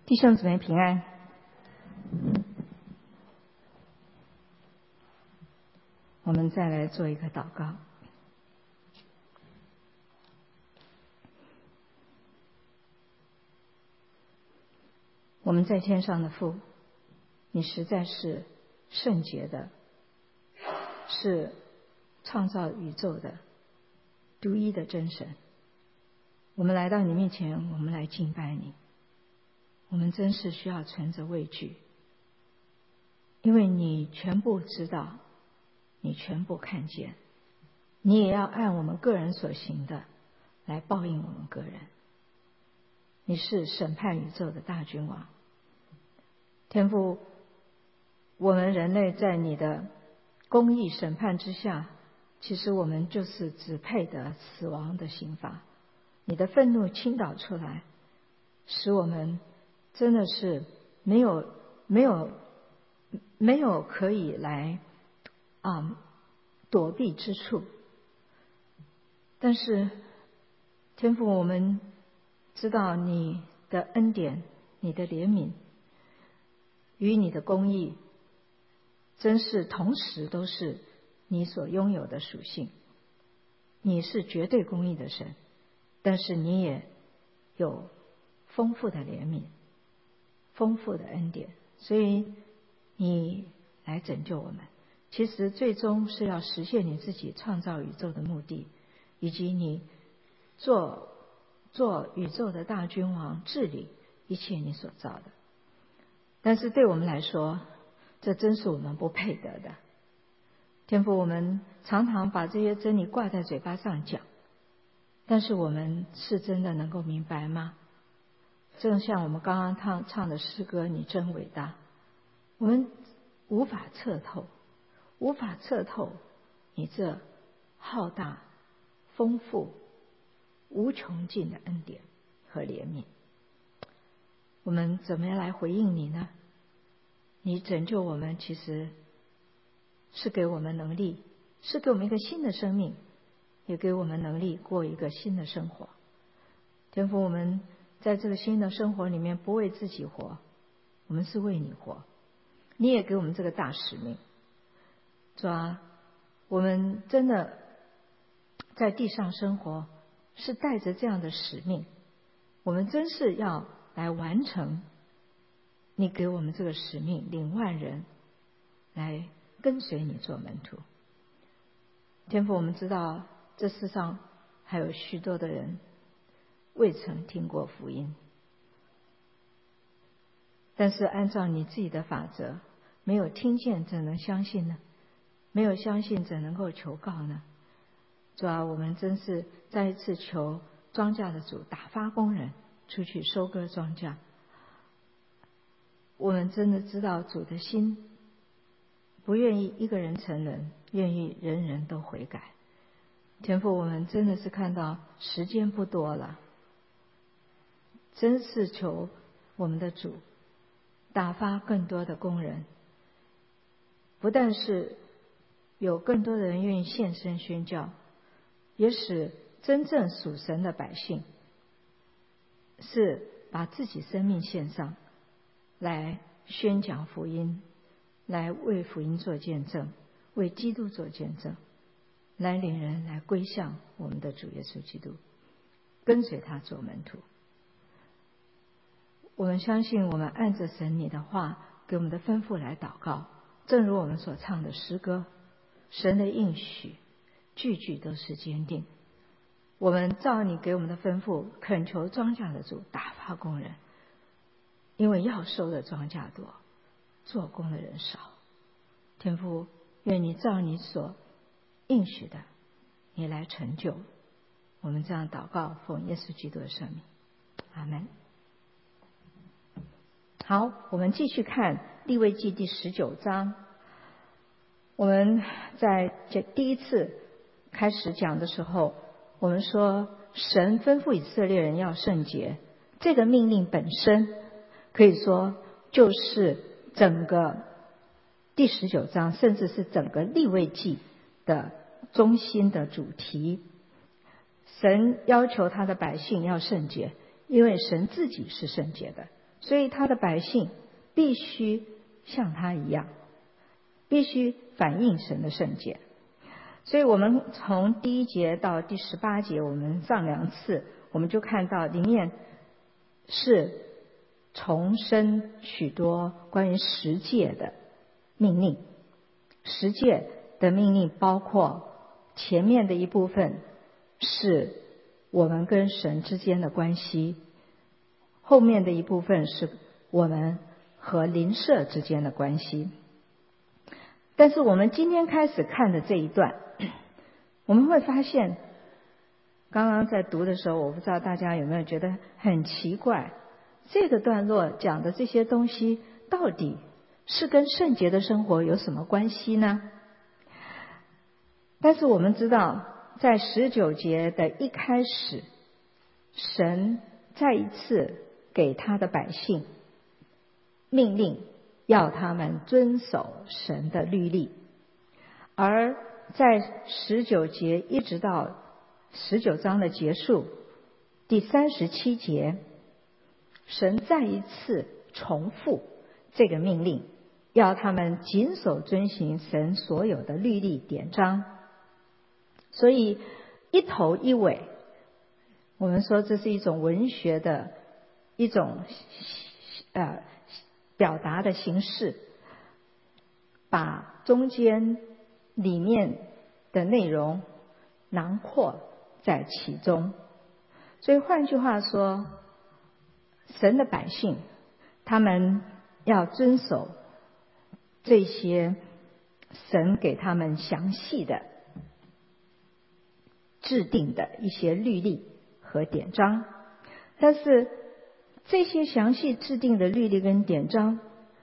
弟兄姊妹平安。我们再来做一个祷告。我们在天上的父，你实在是圣洁的，是创造宇宙的独一的真神。我们来到你面前，我们来敬拜你。我们真是需要存着畏惧，因为你全部知道，你全部看见，你也要按我们个人所行的来报应我们个人。你是审判宇宙的大君王。天父，我们人类在你的公义审判之下，其实我们就是只配得死亡的刑罚。你的愤怒倾倒出来，使我们真的是没有可以来躲避之处。但是天父，我们知道你的恩典，你的怜悯与你的公义真是同时都是你所拥有的属性。你是绝对公义的神，但是你也有丰富的怜悯，丰富的恩典，所以你来拯救我们。其实最终是要实现你自己创造宇宙的目的，以及你做宇宙的大君王，治理一切你所造的。但是对我们来说，这真是我们不配得的。天父，我们常常把这些真理挂在嘴巴上讲，但是我们是真的能够明白吗？正像我们刚刚唱的诗歌，你真伟大，我们无法测透你这浩大、丰富、无穷尽的恩典和怜悯。我们怎么样来回应你呢？你拯救我们，其实是给我们能力，是给我们一个新的生命，也给我们能力过一个新的生活。天父，我们在这个新的生活里面不为自己活，我们是为你活。你也给我们这个大使命。主啊，我们真的在地上生活是带着这样的使命，我们真是要来完成你给我们这个使命，领万人来跟随你做门徒。天父，我们知道这世上还有许多的人未曾听过福音，但是按照你自己的法则，没有听见怎能相信呢？没有相信怎能够求告呢？主啊，我们真是再一次求庄稼的主打发工人出去收割庄稼。我们真的知道主的心不愿意一个人成人，愿意人人都悔改。天父，我们真的是看到时间不多了，真是求我们的主打发更多的工人，不但是有更多的人愿意献身宣教，也使真正属神的百姓是把自己生命献上，来宣讲福音，来为福音做见证，为基督做见证，来领人来归向我们的主耶稣基督，跟随他做门徒。我们相信，我们按着神你的话给我们的吩咐来祷告，正如我们所唱的诗歌，神的应许句句都是坚定。我们照你给我们的吩咐，恳求庄稼的主打发工人，因为要收的庄稼多，做工的人少。天父，愿你照你所应许的，你来成就。我们这样祷告，奉耶稣基督的圣名，阿们。好，我们继续看利未记第19章。我们在第一次开始讲的时候，我们说神吩咐以色列人要圣洁，这个命令本身可以说就是整个第19章，甚至是整个利未记的中心的主题。神要求他的百姓要圣洁，因为神自己是圣洁的， 所以他的百姓必须像他一样，必须反映神的圣洁。所以我们从第1节到第18节，我们上2次，我们就看到里面是重申许多关于十诫的命令。十诫的命令包括前面的一部分是我们跟神之间的关系，后面的一部分是我们和邻舍之间的关系。但是我们今天开始看的这一段，我们会发现，刚刚在读的时候，我不知道大家有没有觉得很奇怪，这个段落讲的这些东西到底是跟圣洁的生活有什么关系呢？但是我们知道，在19节的一开始，神再一次给他的百姓命令，要他们遵守神的律例。而在19节一直到19章的结束，第37节，神再一次重复这个命令，要他们谨守遵行神所有的律例典章。所以一头一尾，我们说这是一种文学的一种表达的形式，把中间里面的内容囊括在其中。所以换句话说，神的百姓他们要遵守这些神给他们详细的制定的一些律例和典章。但是这些详细制定的律例跟典章，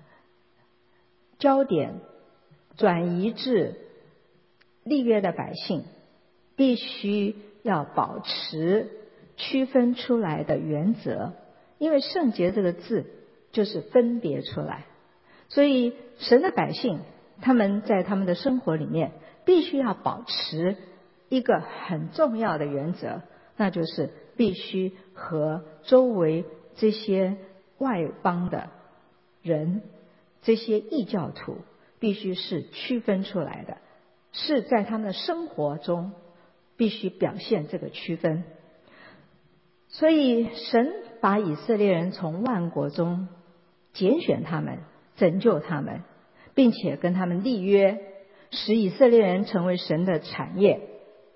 焦点转移至立约的百姓必须要保持区分出来的原则，因为圣洁这个字就是分别出来。所以神的百姓他们在他们的生活里面必须要保持一个很重要的原则，那就是必须和周围这些外邦的人，这些异教徒必须是区分出来的，是在他们的生活中必须表现这个区分。所以神把以色列人从万国中拣选他们，拯救他们，并且跟他们立约，使以色列人成为神的产业。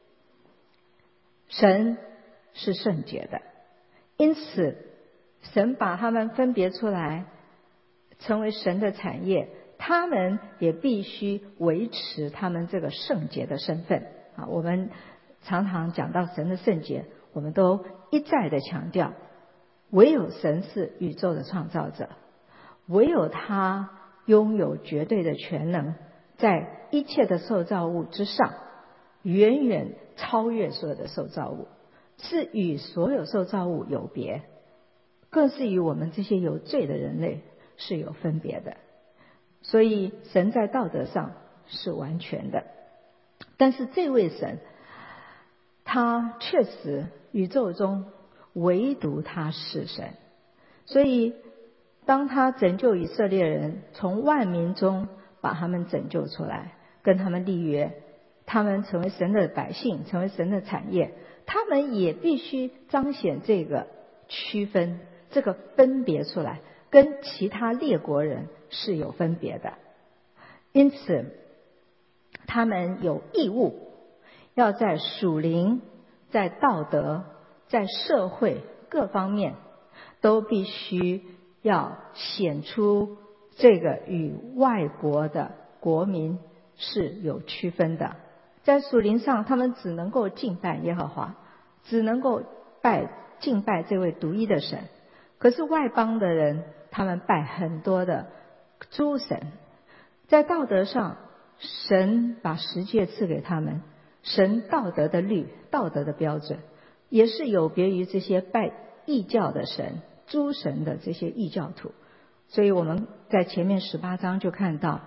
神是圣洁的，因此神把他们分别出来成为神的产业，他们也必须维持他们这个圣洁的身份。我们常常讲到神的圣洁，我们都一再的强调，唯有神是宇宙的创造者，唯有他拥有绝对的权能，在一切的受造物之上，远远超越所有的受造物，是与所有受造物有别，更是与我们这些有罪的人类是有分别的。所以神在道德上是完全的，但是这位神他确实宇宙中唯独他是神。所以当他拯救以色列人，从万民中把他们拯救出来，跟他们立约，他们成为神的百姓，成为神的产业，他们也必须彰显这个区分，这个分别出来，跟其他列国人是有分别的。因此他们有义务要在属灵、在道德、在社会各方面都必须要显出这个与外国的国民是有区分的。在属灵上，他们只能够敬拜耶和华，只能够敬拜这位独一的神。可是外邦的人，他们拜很多的诸神。在道德上，神把十诫赐给他们，神道德的律、道德的标准也是有别于这些拜异教的神、诸神的这些异教徒。所以我们在前面18章就看到，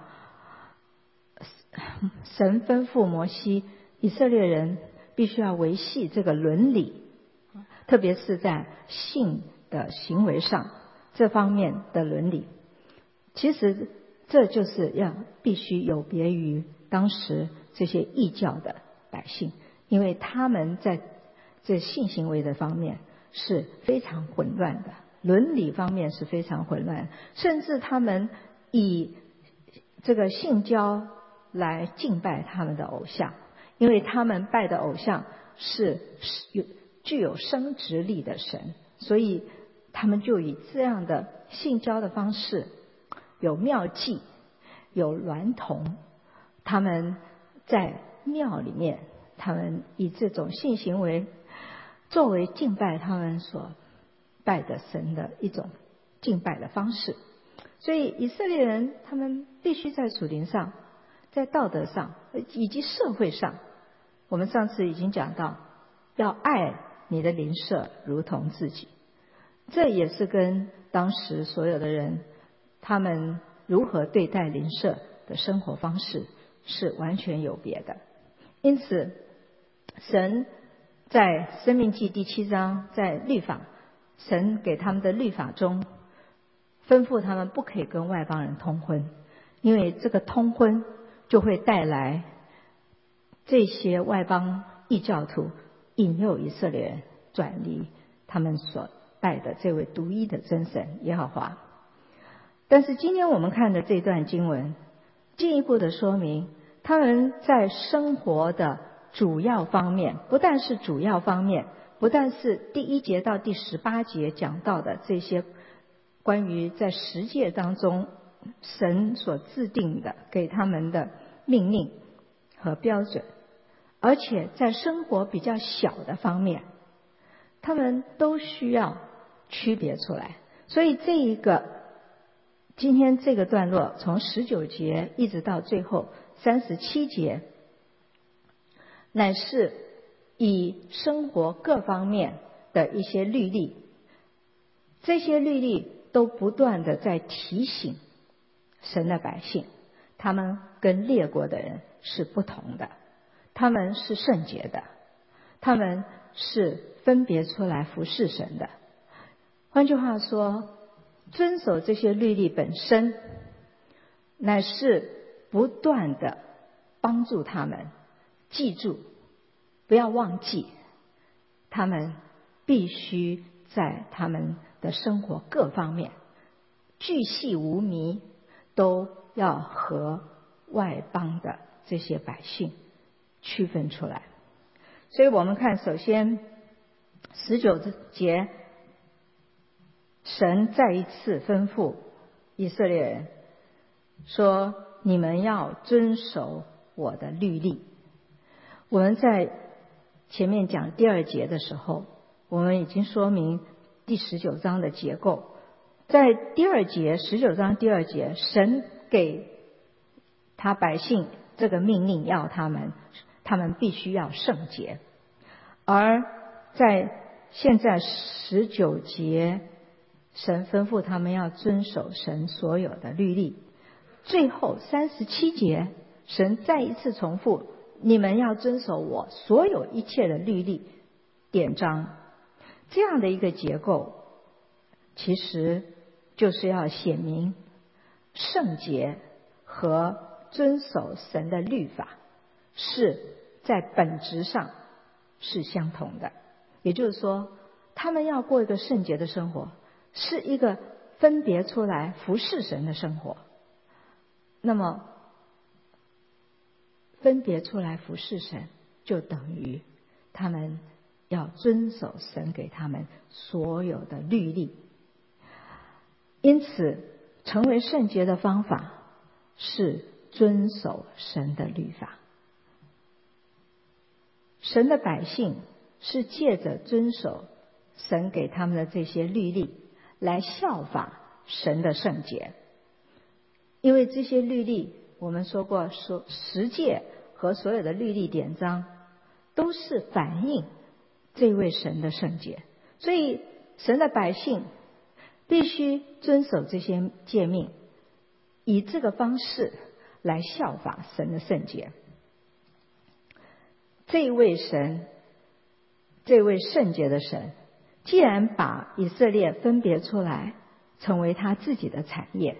神吩咐摩西，以色列人必须要维系这个伦理，特别是在性的行为上， 这方面的伦理。其实这就是必须有别于当时这些异教的百姓，因为他们在这性行为的方面是非常混乱的，伦理方面是非常混乱，甚至他们以这个性交来敬拜他们的偶像，因为他们拜的偶像是具有生殖力的神，所以他们就以这样的性交的方式，有庙妓，有娈童，他们在庙里面，他们以这种性行为作为敬拜他们所拜的神的一种敬拜的方式。所以以色列人他们必须在属灵上，在道德上以及社会上，我们上次已经讲到，要爱你的邻舍如同自己，这也是跟当时所有的人他们如何对待邻舍的生活方式是完全有别的。因此神在申命记第7章，在律法，神给他们的律法中吩咐他们不可以跟外邦人通婚，因为这个通婚就会带来这些外邦异教徒引诱以色列人转离他们所拜的这位独一的真神耶和华。但是今天我们看的这段经文进一步的说明，他们在生活的主要方面，不但是主要方面，不但是第1节到第18节讲到的这些关于在10诫当中神所制定的给他们的命令和标准，而且在生活比较小的方面，他们都需要区别出来。所以今天这个段落从19节一直到最后37节，乃是以生活各方面的一些律例，这些律例都不断的在提醒神的百姓，他们跟列国的人是不同的，他们是圣洁的，他们是分别出来服侍神的。换句话说，遵守这些律例本身乃是不断的帮助他们记住，不要忘记，他们必须在他们的生活各方面巨细无遗，都要和外邦的这些百姓区分出来。所以我们看，首先19节，神再一次吩咐以色列人说，你们要遵守我的律例。我们在前面讲第2节的时候，我们已经说明第19章的结构。在第2节，19章第2节，神给他百姓这个命令，要他们必须要圣洁。而在现在19节，神吩咐他们要遵守神所有的律例。最后37节，神再一次重复，你们要遵守我所有一切的律例典章。这样的一个结构，其实就是要显明圣洁和遵守神的律法是在本质上是相同的。也就是说，他们要过一个圣洁的生活，是一个分别出来服侍神的生活。那么分别出来服侍神，就等于他们要遵守神给他们所有的律例。因此成为圣洁的方法是遵守神的律法。神的百姓是借着遵守神给他们的这些律例来效法神的圣洁。因为这些律例，我们说过10诫和所有的律例典章都是反映这位神的圣洁，所以神的百姓必须遵守这些诫命，以这个方式来效法神的圣洁。这位神，这位圣洁的神，既然把以色列分别出来成为他自己的产业。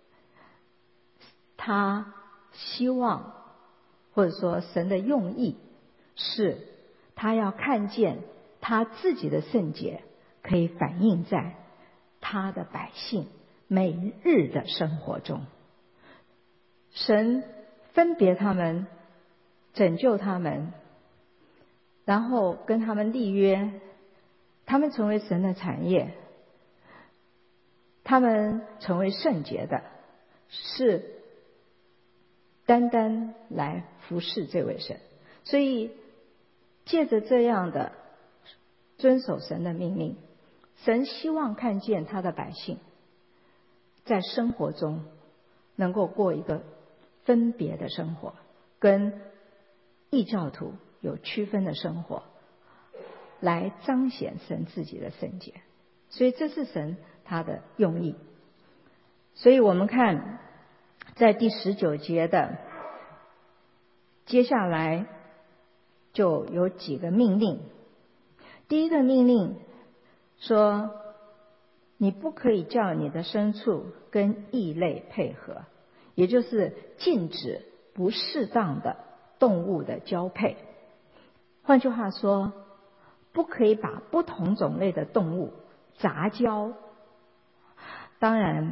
他希望，或者说神的用意是，他要看见他自己的圣洁可以反映在他的百姓每日的生活中。神分别他们，拯救他们，然后跟他们立约，他们成为神的产业，他们成为圣洁的，是单单来服侍这位神。所以借着这样的遵守神的命令，神希望看见他的百姓在生活中能够过一个分别的生活，跟异教徒有区分的生活，来彰显神自己的圣洁。所以这是神他的用意。所以我们看在第19节的接下来就有几个命令。第一个命令说，你不可以叫你的牲畜跟异类配合，也就是禁止不适当的动物的交配。换句话说，不可以把不同种类的动物杂交。当然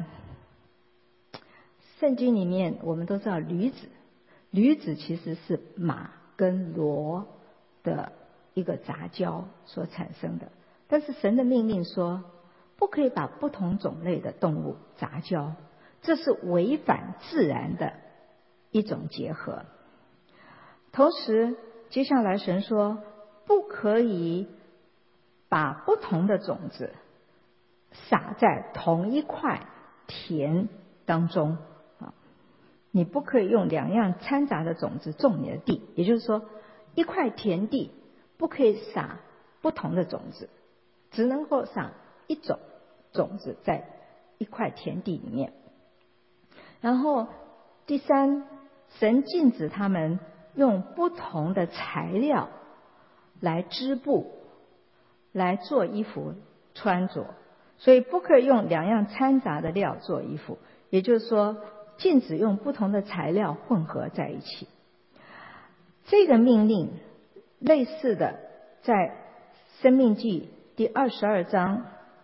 圣经里面我们都知道驴子其实是马跟骡的一个杂交所产生的，但是神的命令说不可以把不同种类的动物杂交，这是违反自然的一种结合。同时接下来神说不可以把不同的种子撒在同一块田当中，你不可以用两样掺杂的种子种你的地，也就是说一块田地不可以撒不同的种子，只能够撒一种种子在一块田地里面。然后第三，神禁止他们用不同的材料来织布，来做衣服穿着，所以不可以用两样掺杂的料做衣服，也就是说禁止用不同的材料混合在一起。这个命令类似的在申命记第22章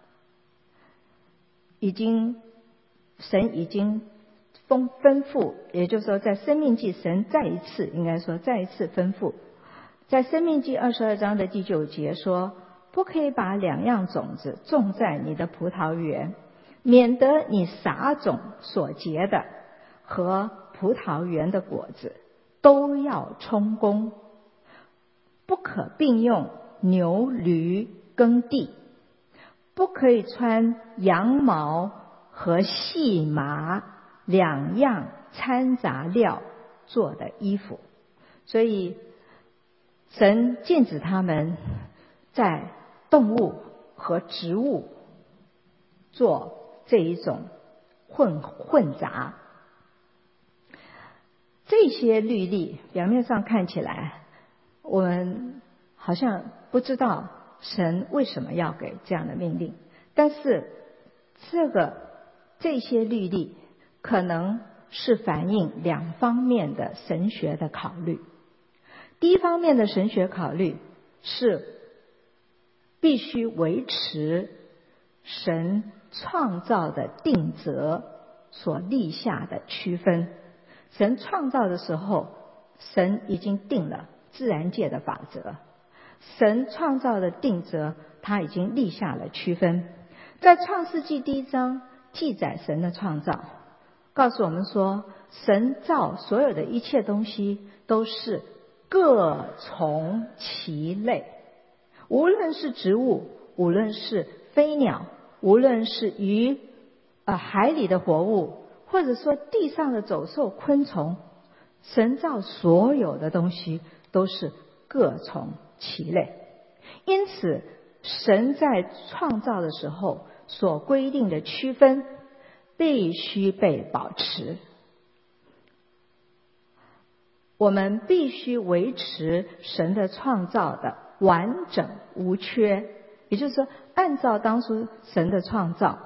神已经吩咐，也就是说在申命记神再一次吩咐，在申命记22章的第9节说，不可以把两样种子种在你的葡萄园，免得你撒种所结的和葡萄园的果子都要充公。不可并用牛驴耕地，不可以穿羊毛和细麻两样掺杂料做的衣服。所以神禁止他们在动物和植物做这一种混杂。这些律例表面上看起来我们好像不知道神为什么要给这样的命令，但是这些律例可能是反映两方面的神学的考虑。第一方面的神学考虑是必须维持神创造的定则所立下的区分。神创造的时候，神已经定了自然界的法则，神创造的定则他已经立下了区分。在创世纪第1章记载神的创造，告诉我们说神造所有的一切东西都是各从其类，无论是植物，无论是飞鸟，无论是鱼，海里的活物，或者说地上的走兽昆虫，神造所有的东西都是各从其类。因此神在创造的时候所规定的区分必须被保持。我们必须维持神的创造的完整无缺，也就是说按照当初神的创造，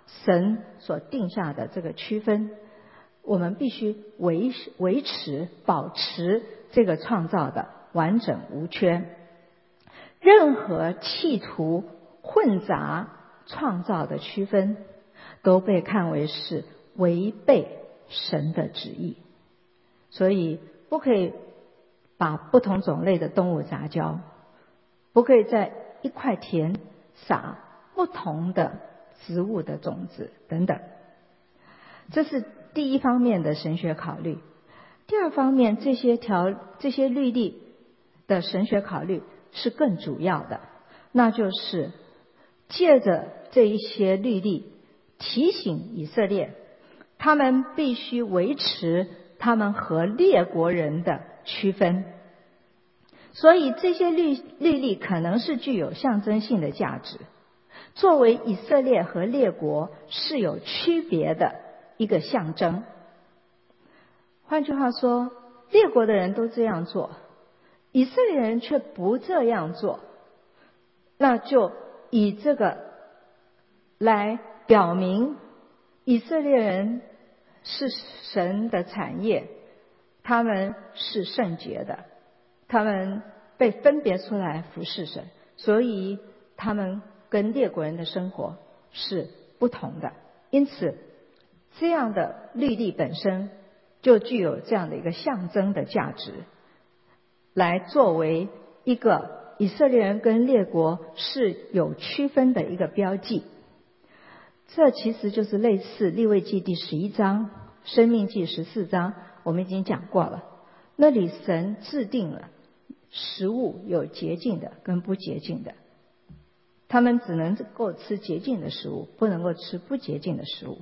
神所定下的这个区分，我们必须维持保持这个创造的完整无缺。任何企图混杂创造的区分，都被看为是违背神的旨意。所以不可以把不同种类的动物杂交，不可以在一块田撒不同的植物的种子等等。这是第一方面的神学考虑。第二方面，这些律例的神学考虑是更主要的，那就是借着这一些律例提醒以色列，他们必须维持他们和列国人的区分。所以这些律例可能是具有象征性的价值，作为以色列和列国是有区别的一个象征。换句话说，列国的人都这样做，以色列人却不这样做，那就以这个来表明以色列人是神的产业，他们是圣洁的，他们被分别出来服侍神，所以他们跟列国人的生活是不同的。因此这样的律例本身就具有这样的一个象征的价值，来作为一个以色列人跟列国是有区分的一个标记。这其实就是类似利未记第11章、申命记14章，我们已经讲过了。那里神制定了食物有洁净的跟不洁净的，他们只能够吃洁净的食物，不能够吃不洁净的食物。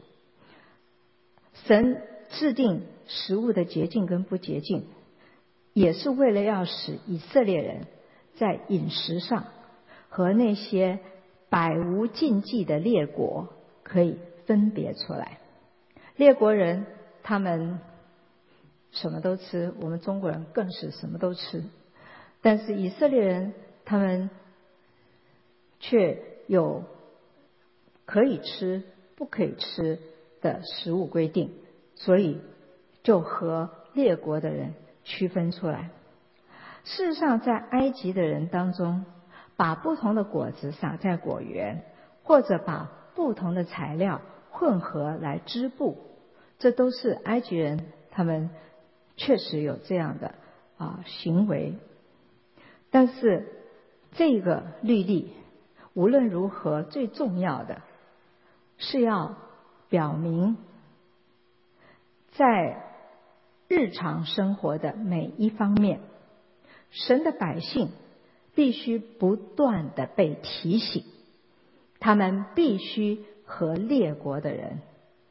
神制定食物的洁净跟不洁净，也是为了要使以色列人在饮食上和那些百无禁忌的列国可以分别出来。列国人他们什么都吃，我们中国人更是什么都吃，但是以色列人他们却有可以吃不可以吃的食物规定，所以就和列国的人区分出来。事实上，在埃及的人当中，把不同的果子撒在果园，或者把不同的材料混合来织布，这都是埃及人他们确实有这样的行为。但是这个律例无论如何，最重要的是要表明在日常生活的每一方面，神的百姓必须不断的被提醒，他们必须和列国的人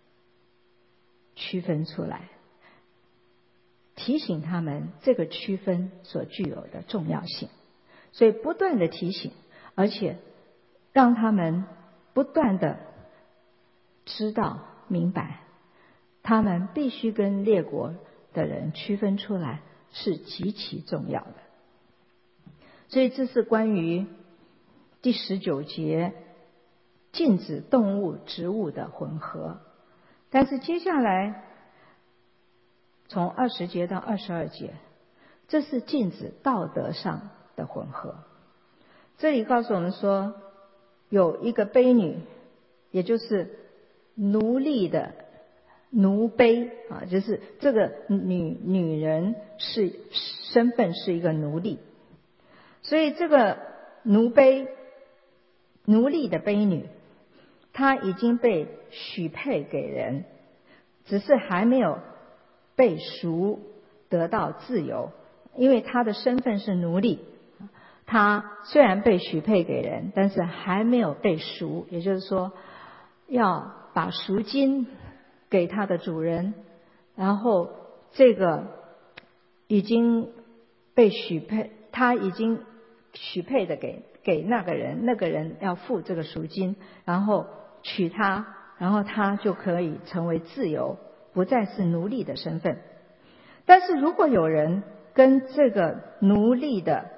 区分出来，提醒他们这个区分所具有的重要性。所以不断的提醒，而且让他们不断的知道明白，他们必须跟列国的人区分出来，是极其重要的。所以这是关于第19节禁止动物植物的混合。但是接下来从20节到22节，这是禁止道德上的混合。这里告诉我们说，有一个卑女，也就是奴隶的奴卑就是这个女人是身份是一个奴隶，所以这个奴隶的卑女，她已经被许配给人，只是还没有被赎得到自由，因为她的身份是奴隶，她虽然被许配给人，但是还没有被赎，也就是说要把赎金给她的主人，然后这个已经被许配，她已经许配的给那个人，那个人要付这个赎金，然后娶她，然后她就可以成为自由，不再是奴隶的身份。但是如果有人跟这个奴隶的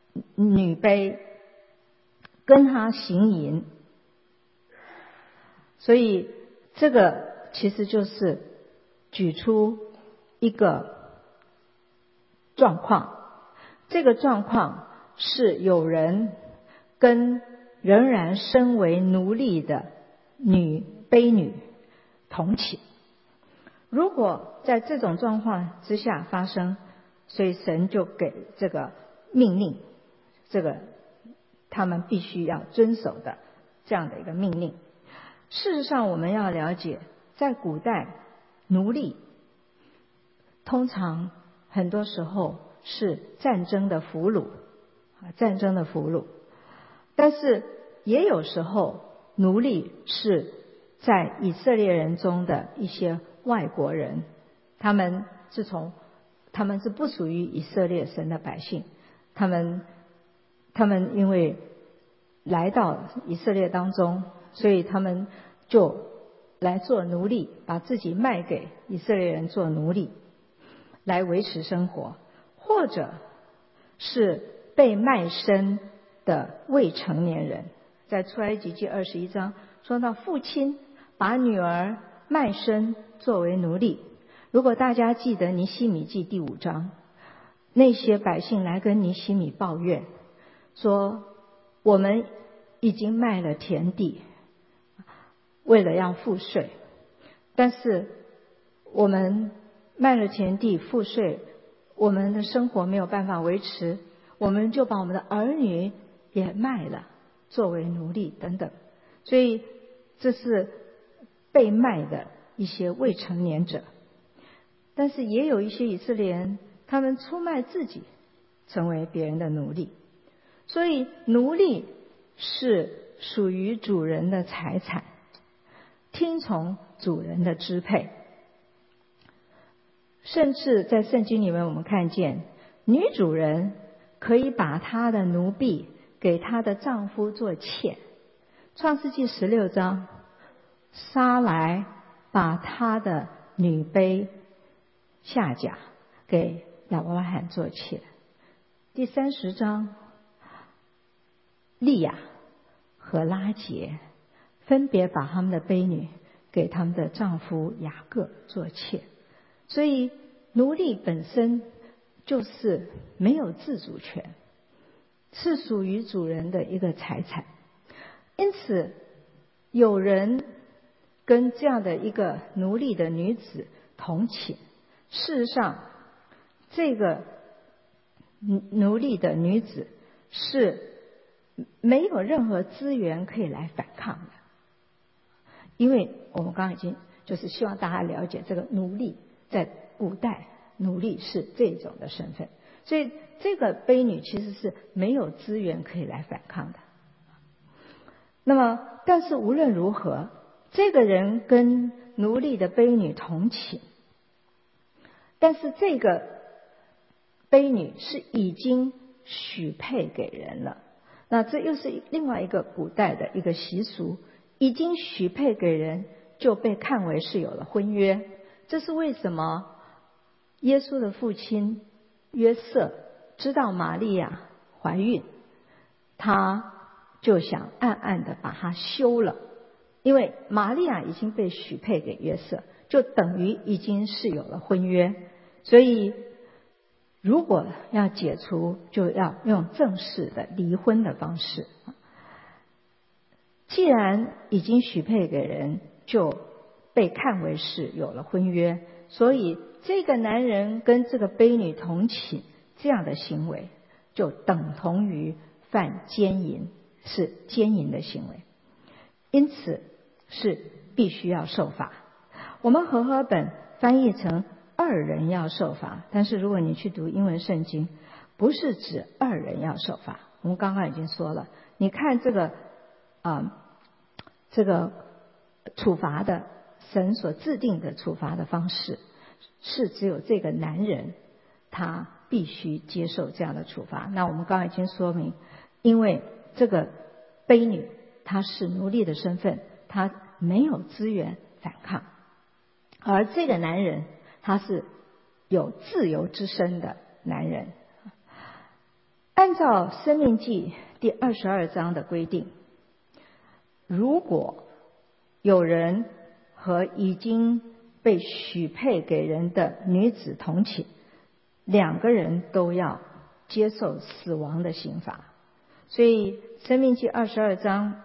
女卑跟他行淫， 所以这个其实就是举出一个状况，这个状况是有人跟仍然身为奴隶的卑女同寝。如果在这种状况之下发生，所以神就给这个命令，这个他们必须要遵守的这样的一个命令。事实上我们要了解，在古代奴隶通常很多时候是战争的俘虏，但是也有时候奴隶是在以色列人中的一些外国人，他们是不属于以色列神的百姓，他们因为来到以色列当中，所以他们就来做奴隶，把自己卖给以色列人做奴隶来维持生活，或者是被卖身的未成年人。在出埃及记21章说到父亲把女儿卖身作为奴隶。如果大家记得尼希米记第5章，那些百姓来跟尼希米抱怨说，我们已经卖了田地，为了要付税，但是我们卖了田地付税，我们的生活没有办法维持，我们就把我们的儿女也卖了作为奴隶等等。所以这是被卖的一些未成年者。但是也有一些以色列人，他们出卖自己成为别人的奴隶。所以奴隶是属于主人的财产，听从主人的支配。甚至在圣经里面我们看见，女主人可以把她的奴婢给她的丈夫做妾。创世纪16章，撒莱把她的女婢夏甲给亚伯拉罕做妾。第30章，利亚和拉结分别把他们的婢女给他们的丈夫雅各做妾。所以奴隶本身就是没有自主权，是属于主人的一个财产。因此有人跟这样的一个奴隶的女子同寝，事实上这个奴隶的女子是没有任何资源可以来反抗的。因为我们刚刚已经就是希望大家了解，这个奴隶在古代奴隶是这种的身份，所以这个婢女其实是没有资源可以来反抗的。那么但是无论如何，这个人跟奴隶的婢女同寝，但是这个婢女是已经许配给人了。那这又是另外一个古代的一个习俗，已经许配给人就被看为是有了婚约。这是为什么耶稣的父亲约瑟知道玛利亚怀孕，他就想暗暗的把她休了。因为玛利亚已经被许配给约瑟，就等于已经是有了婚约。所以如果要解除，就要用正式的离婚的方式。既然已经许配给人，就被看为是有了婚约，所以这个男人跟这个婢女同寝，这样的行为就等同于犯奸淫，是奸淫的行为，因此是必须要受罚。我们和合本翻译成2人要受罚，但是如果你去读英文圣经，不是指2人要受罚。我们刚刚已经说了，你看这个处罚的神所制定的处罚的方式，是只有这个男人他必须接受这样的处罚。那我们刚刚已经说明，因为这个婢女她是奴隶的身份，她没有资源反抗，而这个男人他是有自由之身的男人。按照申命记第22章的规定，如果有人和已经被许配给人的女子同寝，两个人都要接受死亡的刑罚。所以申命记22章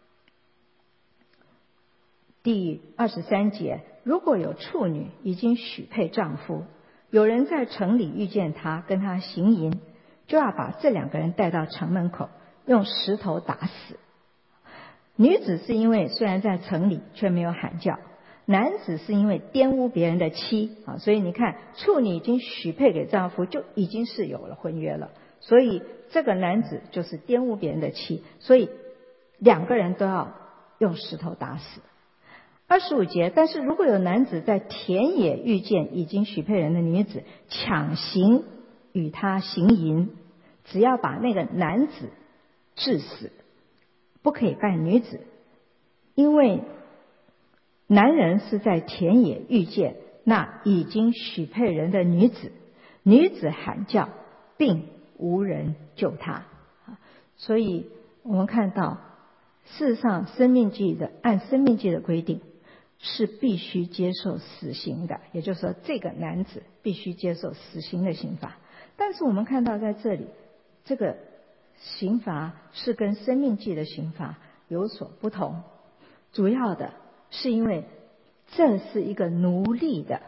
第23节，如果有处女已经许配丈夫，有人在城里遇见她，跟她行淫，就要把这两个人带到城门口，用石头打死。女子是因为虽然在城里却没有喊叫，男子是因为玷污别人的妻啊，所以你看，处女已经许配给丈夫，就已经是有了婚约了，所以这个男子就是玷污别人的妻，所以两个人都要用石头打死。25节，但是如果有男子在田野遇见已经许配人的女子，强行与她行淫，只要把那个男子致死，不可以办女子，因为男人是在田野遇见那已经许配人的女子，女子喊叫，并无人救她。所以我们看到，事实上按申命记的规定是必须接受死刑的，也就是说这个男子必须接受死刑的刑罚。但是我们看到在这里，这个刑罚是跟申命记的刑罚有所不同，主要的是因为这是一个奴隶的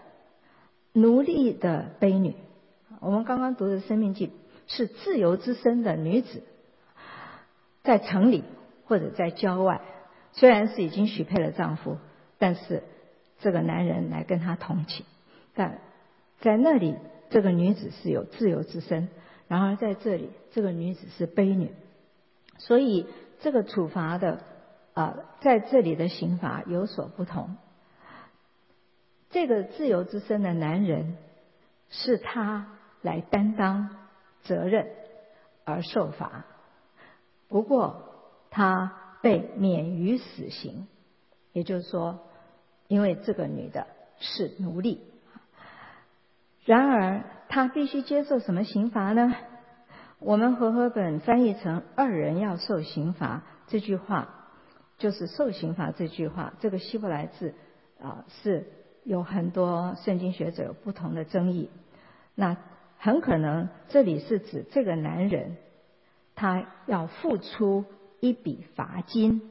婢女。我们刚刚读的申命记是自由之身的女子，在城里或者在郊外，虽然是已经许配了丈夫，但是这个男人来跟她同寝，但在那里这个女子是有自由之身，然而在这里这个女子是婢女，所以这个处罚的在这里的刑罚有所不同。这个自由之身的男人是他来担当责任而受罚，不过他被免于死刑，也就是说因为这个女的是奴隶。然而他必须接受什么刑罚呢？我们和合本翻译成二人要受刑罚，这句话就是受刑罚这句话，这个希伯来字是有很多圣经学者有不同的争议。那很可能这里是指这个男人他要付出一笔罚金，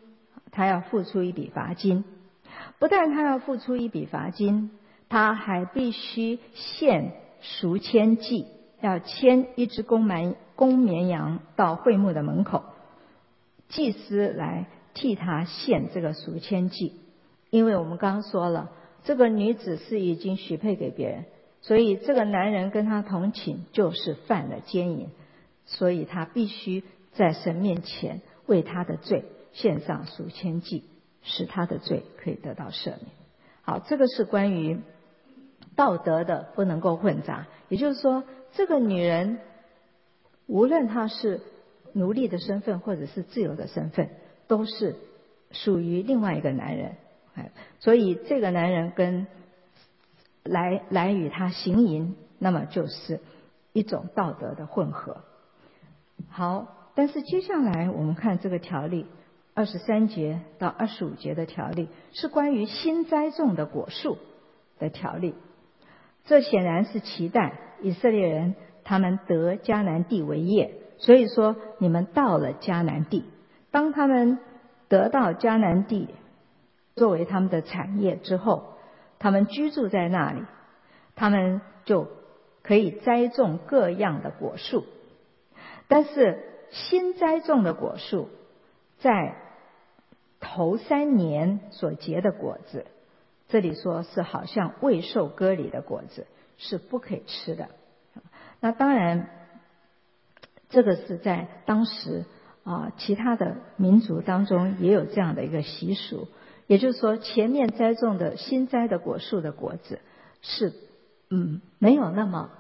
不但他要付出一笔罚金，他还必须献赎愆祭，要牵一只公绵羊到会幕的门口，祭司来替他献这个赎愆祭。因为我们刚刚说了，这个女子是已经许配给别人，所以这个男人跟他同寝就是犯了奸淫，所以他必须在神面前为他的罪献上赎愆祭，使他的罪可以得到赦免。好，这个是关于道德的不能够混杂，也就是说这个女人无论她是奴隶的身份或者是自由的身份，都是属于另外一个男人，所以这个男人跟来与他行淫，那么就是一种道德的混合。好，但是接下来我们看这个条例23节到25节的条例是关于新栽种的果树的条例。这显然是期待以色列人他们得迦南地为业，所以说你们到了迦南地，当他们得到迦南地作为他们的产业之后，他们居住在那里，他们就可以栽种各样的果树。但是新栽种的果树在头3年所结的果子，这里说是好像未受割礼的果子，是不可以吃的。那当然这个是在当时其他的民族当中也有这样的一个习俗，也就是说前面栽种的新栽的果树的果子是没有那么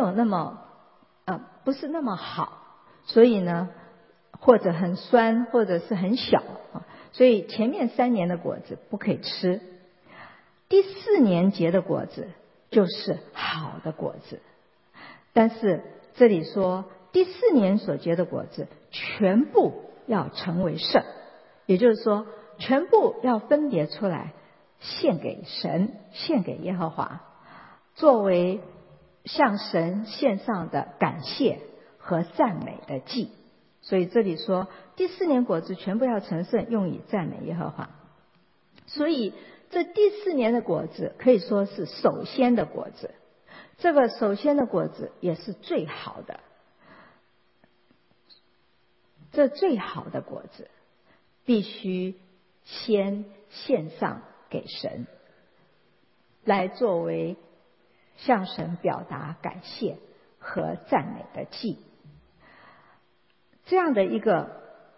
不是那么好，所以呢或者很酸或者是很小，所以前面3年的果子不可以吃。第4年结的果子就是好的果子，但是这里说第4年所结的果子全部要成为圣，也就是说全部要分别出来，献给神，献给耶和华，作为向神献上的感谢和赞美的祭。所以这里说第4年果子全部要成圣，用以赞美耶和华。所以这第4年的果子可以说是首先的果子，这个首先的果子也是最好的。这最好的果子必须先献上给神，来作为向神表达感谢和赞美的祭。这样的一个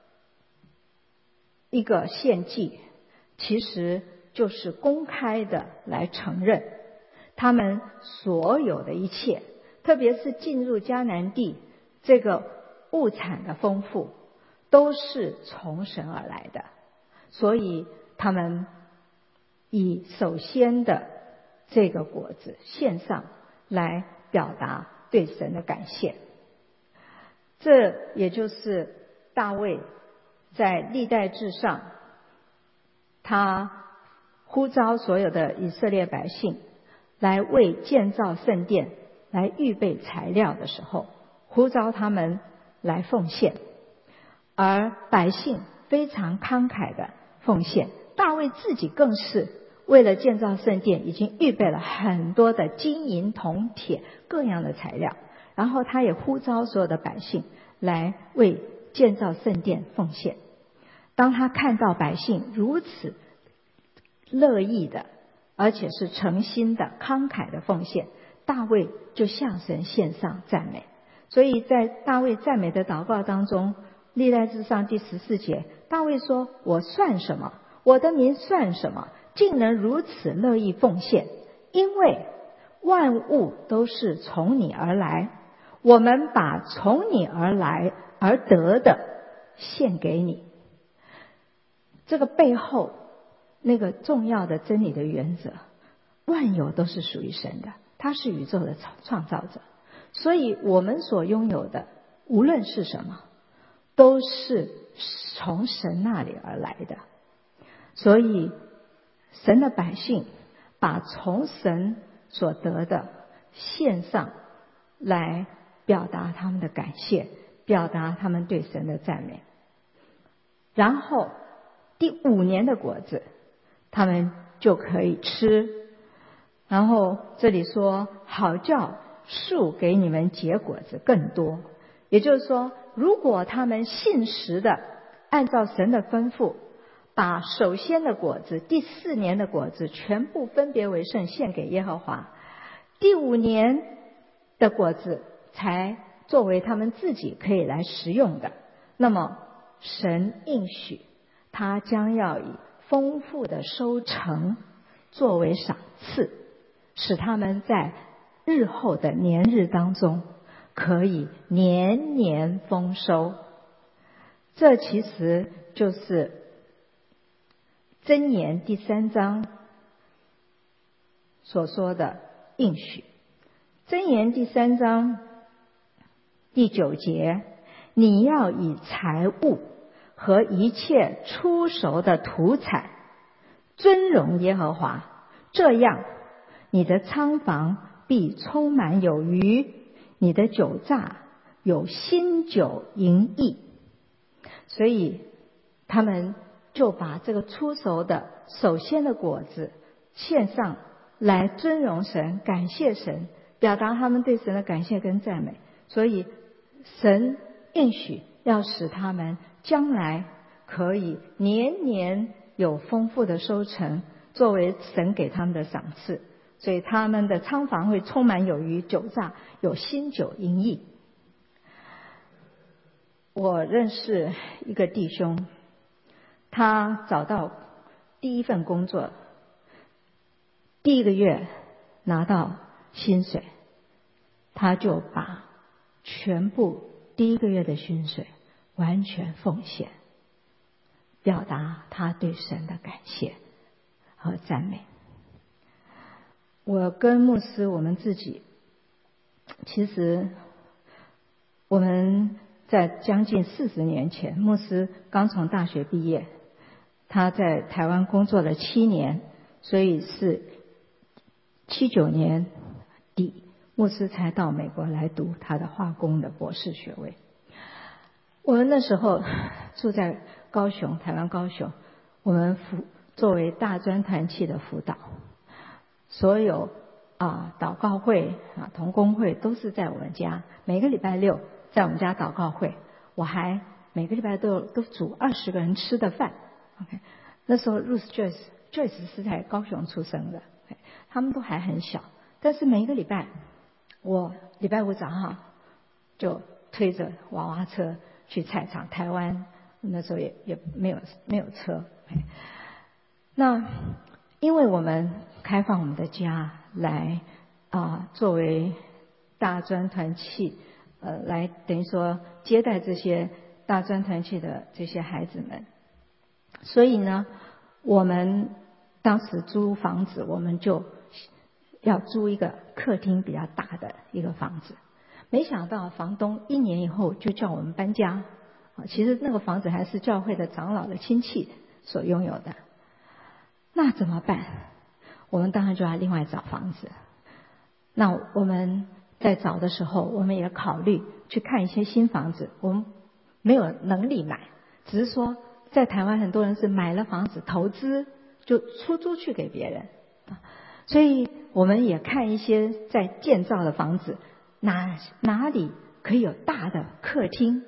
献祭，其实就是公开的来承认他们所有的一切，特别是进入迦南地，这个物产的丰富都是从神而来的。所以他们以首先的这个果子献上，来表达对神的感谢。这也就是大卫在历代志上，他呼召所有的以色列百姓来为建造圣殿来预备材料的时候，呼召他们来奉献，而百姓非常慷慨的奉献。大卫自己更是为了建造圣殿，已经预备了很多的金银铜铁各样的材料，然后他也呼召所有的百姓来为建造圣殿奉献。当他看到百姓如此乐意的，而且是诚心的慷慨的奉献，大卫就向神献上赞美。所以在大卫赞美的祷告当中，历代志上第14节，大卫说：我算什么？我的民算什么？竟能如此乐意奉献？因为万物都是从你而来，我们把从你而来而得的献给你。这个背后那个重要的真理的原则，万有都是属于神的，他是宇宙的创造者，所以我们所拥有的无论是什么，都是从神那里而来的。所以神的百姓把从神所得的献上，来表达他们的感谢，表达他们对神的赞美。然后第5年的果子他们就可以吃。然后这里说好叫树给你们结果子更多，也就是说如果他们信实的按照神的吩咐，把首先的果子第4年的果子全部分别为圣献给耶和华，第5年的果子才作为他们自己可以来食用的，那么神应许他将要以丰富的收成作为赏赐，使他们在日后的年日当中可以年年丰收。这其实就是箴言第3章所说的应许。箴言第3章第9节，你要以财物和一切出熟的土产尊荣耶和华，这样你的仓房必充满有余，你的酒榨有新酒盈溢。所以他们就把这个出熟的首先的果子献上来尊荣神，感谢神，表达他们对神的感谢跟赞美。所以神应许要使他们将来可以年年有丰富的收成，作为神给他们的赏赐。所以他们的仓房会充满有余，酒榨有新酒盈溢。我认识一个弟兄，他找到第一份工作，第1个月拿到薪水，他就把全部第1个月的薪水完全奉献，表达他对神的感谢和赞美。我跟牧师我们自己，其实我们在将近40年前，牧师刚从大学毕业， 他在台湾工作了7年，所以是79年底，牧师才到美国来读他的化工的博士学位。我们那时候住在高雄，台湾高雄，我们作为大专团契的辅导，所有祷告会同工会都是在我们家，每个礼拜六在我们家祷告会，我还每个礼拜都煮20个人吃的饭。OK， 那时候 Ruth Joyce 是在高雄出生的，他们都还很小，但是每一个礼拜，我礼拜五早上就推着娃娃车去菜场。台湾那时候也没有车，那因为我们开放我们的家来作为大专团契，来等于说接待这些大专团契的这些孩子们，所以呢，我们当时租房子，我们就要租一个客厅比较大的一个房子。没想到房东1年以后就叫我们搬家，其实那个房子还是教会的长老的亲戚所拥有的。那怎么办？我们当然就要另外找房子。那我们在找的时候，我们也考虑去看一些新房子，我们没有能力买，只是说在台湾很多人是买了房子投资就出租去给别人，所以我们也看一些在建造的房子，哪里可以有大的客厅。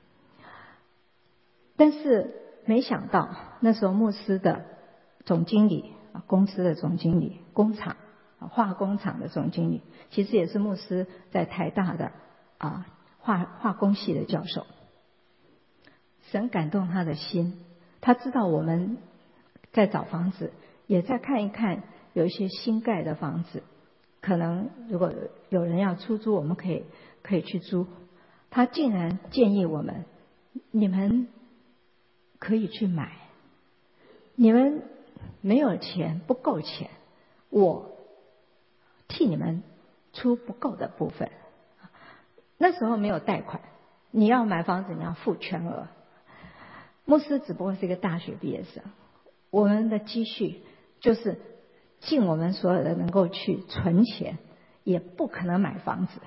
但是没想到那时候牧师的总经理，公司的总经理，工厂化工厂的总经理，其实也是牧师在台大的化工系的教授。神感动他的心，他知道我们在找房子，也在看一看有一些新盖的房子，可能如果有人要出租，我们可以去租。他竟然建议我们，你们可以去买，你们没有钱，不够钱，我替你们出不够的部分。那时候没有贷款，你要买房子你要付全额。牧师只不过是一个大学毕业生，我们的积蓄就是尽我们所有的能够去存钱，也不可能买房子。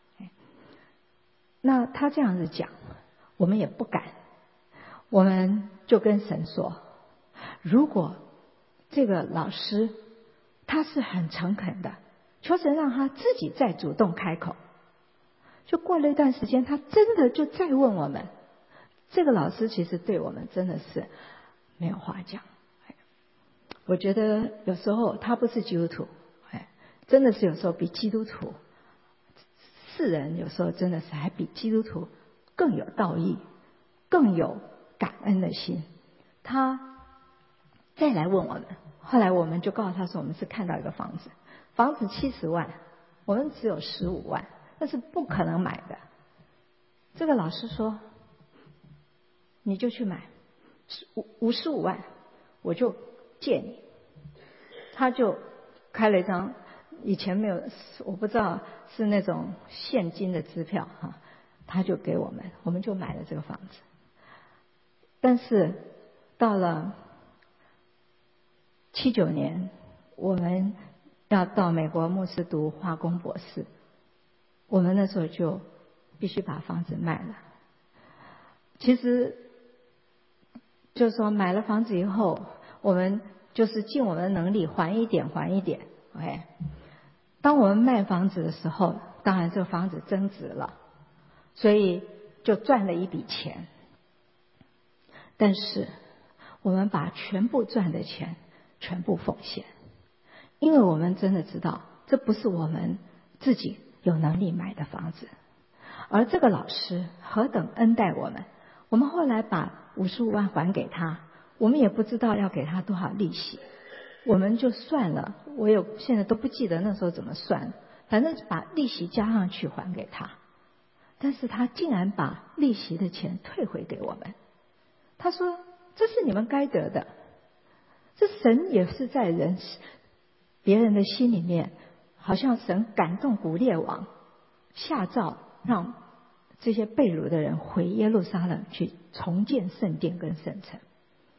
那他这样子讲，我们也不敢，我们就跟神说，如果这个老师他是很诚恳的，求神让他自己再主动开口。就过了一段时间，他真的就再问我们，这个老师其实对我们真的是没有话讲。我觉得有时候他不是基督徒，真的是有时候比基督徒，世人有时候真的是还比基督徒更有道义，更有感恩的心。他再来问我们，后来我们就告诉他说，我们是看到一个房子70万，我们只有15万，那是不可能买的。这个老师说，你就去买55万，我就借你。他就开了一张以前没有，我不知道是那种现金的支票他就给我们，我们就买了这个房子。但是到了79年，我们要到美国牧师读化工博士，我们那时候就必须把房子卖了。其实就是说买了房子以后，我们就是尽我们的能力还一点OK。 当我们卖房子的时候，当然这个房子增值了，所以就赚了一笔钱。但是我们把全部赚的钱全部奉献，因为我们真的知道这不是我们自己有能力买的房子。而这个老师何等恩待我们，我们后来把55万还给他，我们也不知道要给他多少利息，我们就算了，现在都不记得那时候怎么算，反正把利息加上去还给他。但是他竟然把利息的钱退回给我们，他说这是你们该得的。这神也是在别人的心里面，好像神感动古列王下诏让这些被掳的人回耶路撒冷去重建圣殿跟圣城。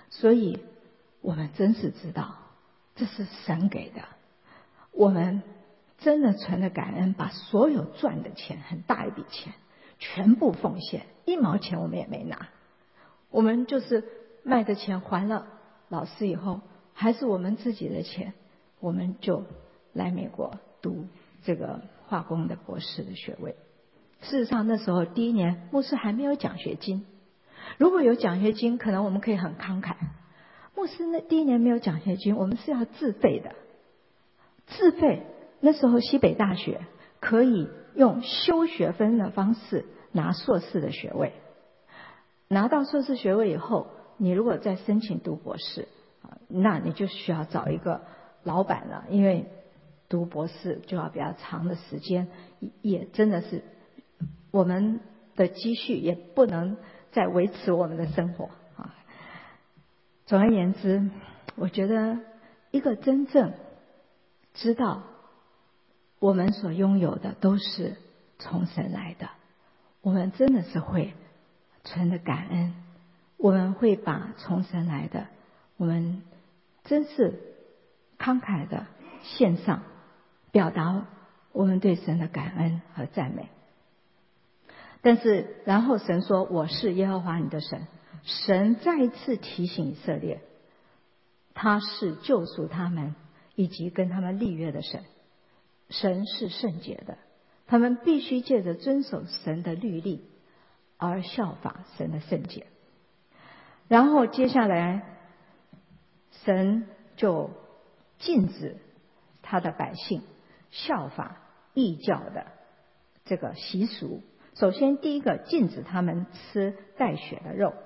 所以我们真是知道这是神给的，我们真的存了感恩，把所有赚的钱，很大一笔钱全部奉献，1毛钱我们也没拿，我们就是卖的钱还了老师以后，还是我们自己的钱，我们就来美国读这个化工的博士的学位。事实上那时候第1年牧师还没有奖学金，如果有奖学金可能我们可以很慷慨，牧师那第1年没有奖学金，我们是要自费的，自费。那时候西北大学可以用修学分的方式拿硕士的学位，拿到硕士学位以后，你如果再申请读博士，那你就需要找一个老板了，因为读博士就要比较长的时间，也真的是我们的积蓄也不能再维持我们的生活啊。总而言之，我觉得一个真正知道我们所拥有的都是从神来的，我们真的是会存着感恩，我们会把从神来的，我们真是慷慨的献上，表达我们对神的感恩和赞美。但是然后神说，我是耶和华你的神。神再一次提醒以色列，他是救赎他们以及跟他们立约的神，神是圣洁的，他们必须借着遵守神的律例而效法神的圣洁。然后接下来神就禁止他的百姓效法异教的这个习俗。首先第一个，禁止他们吃带血的肉。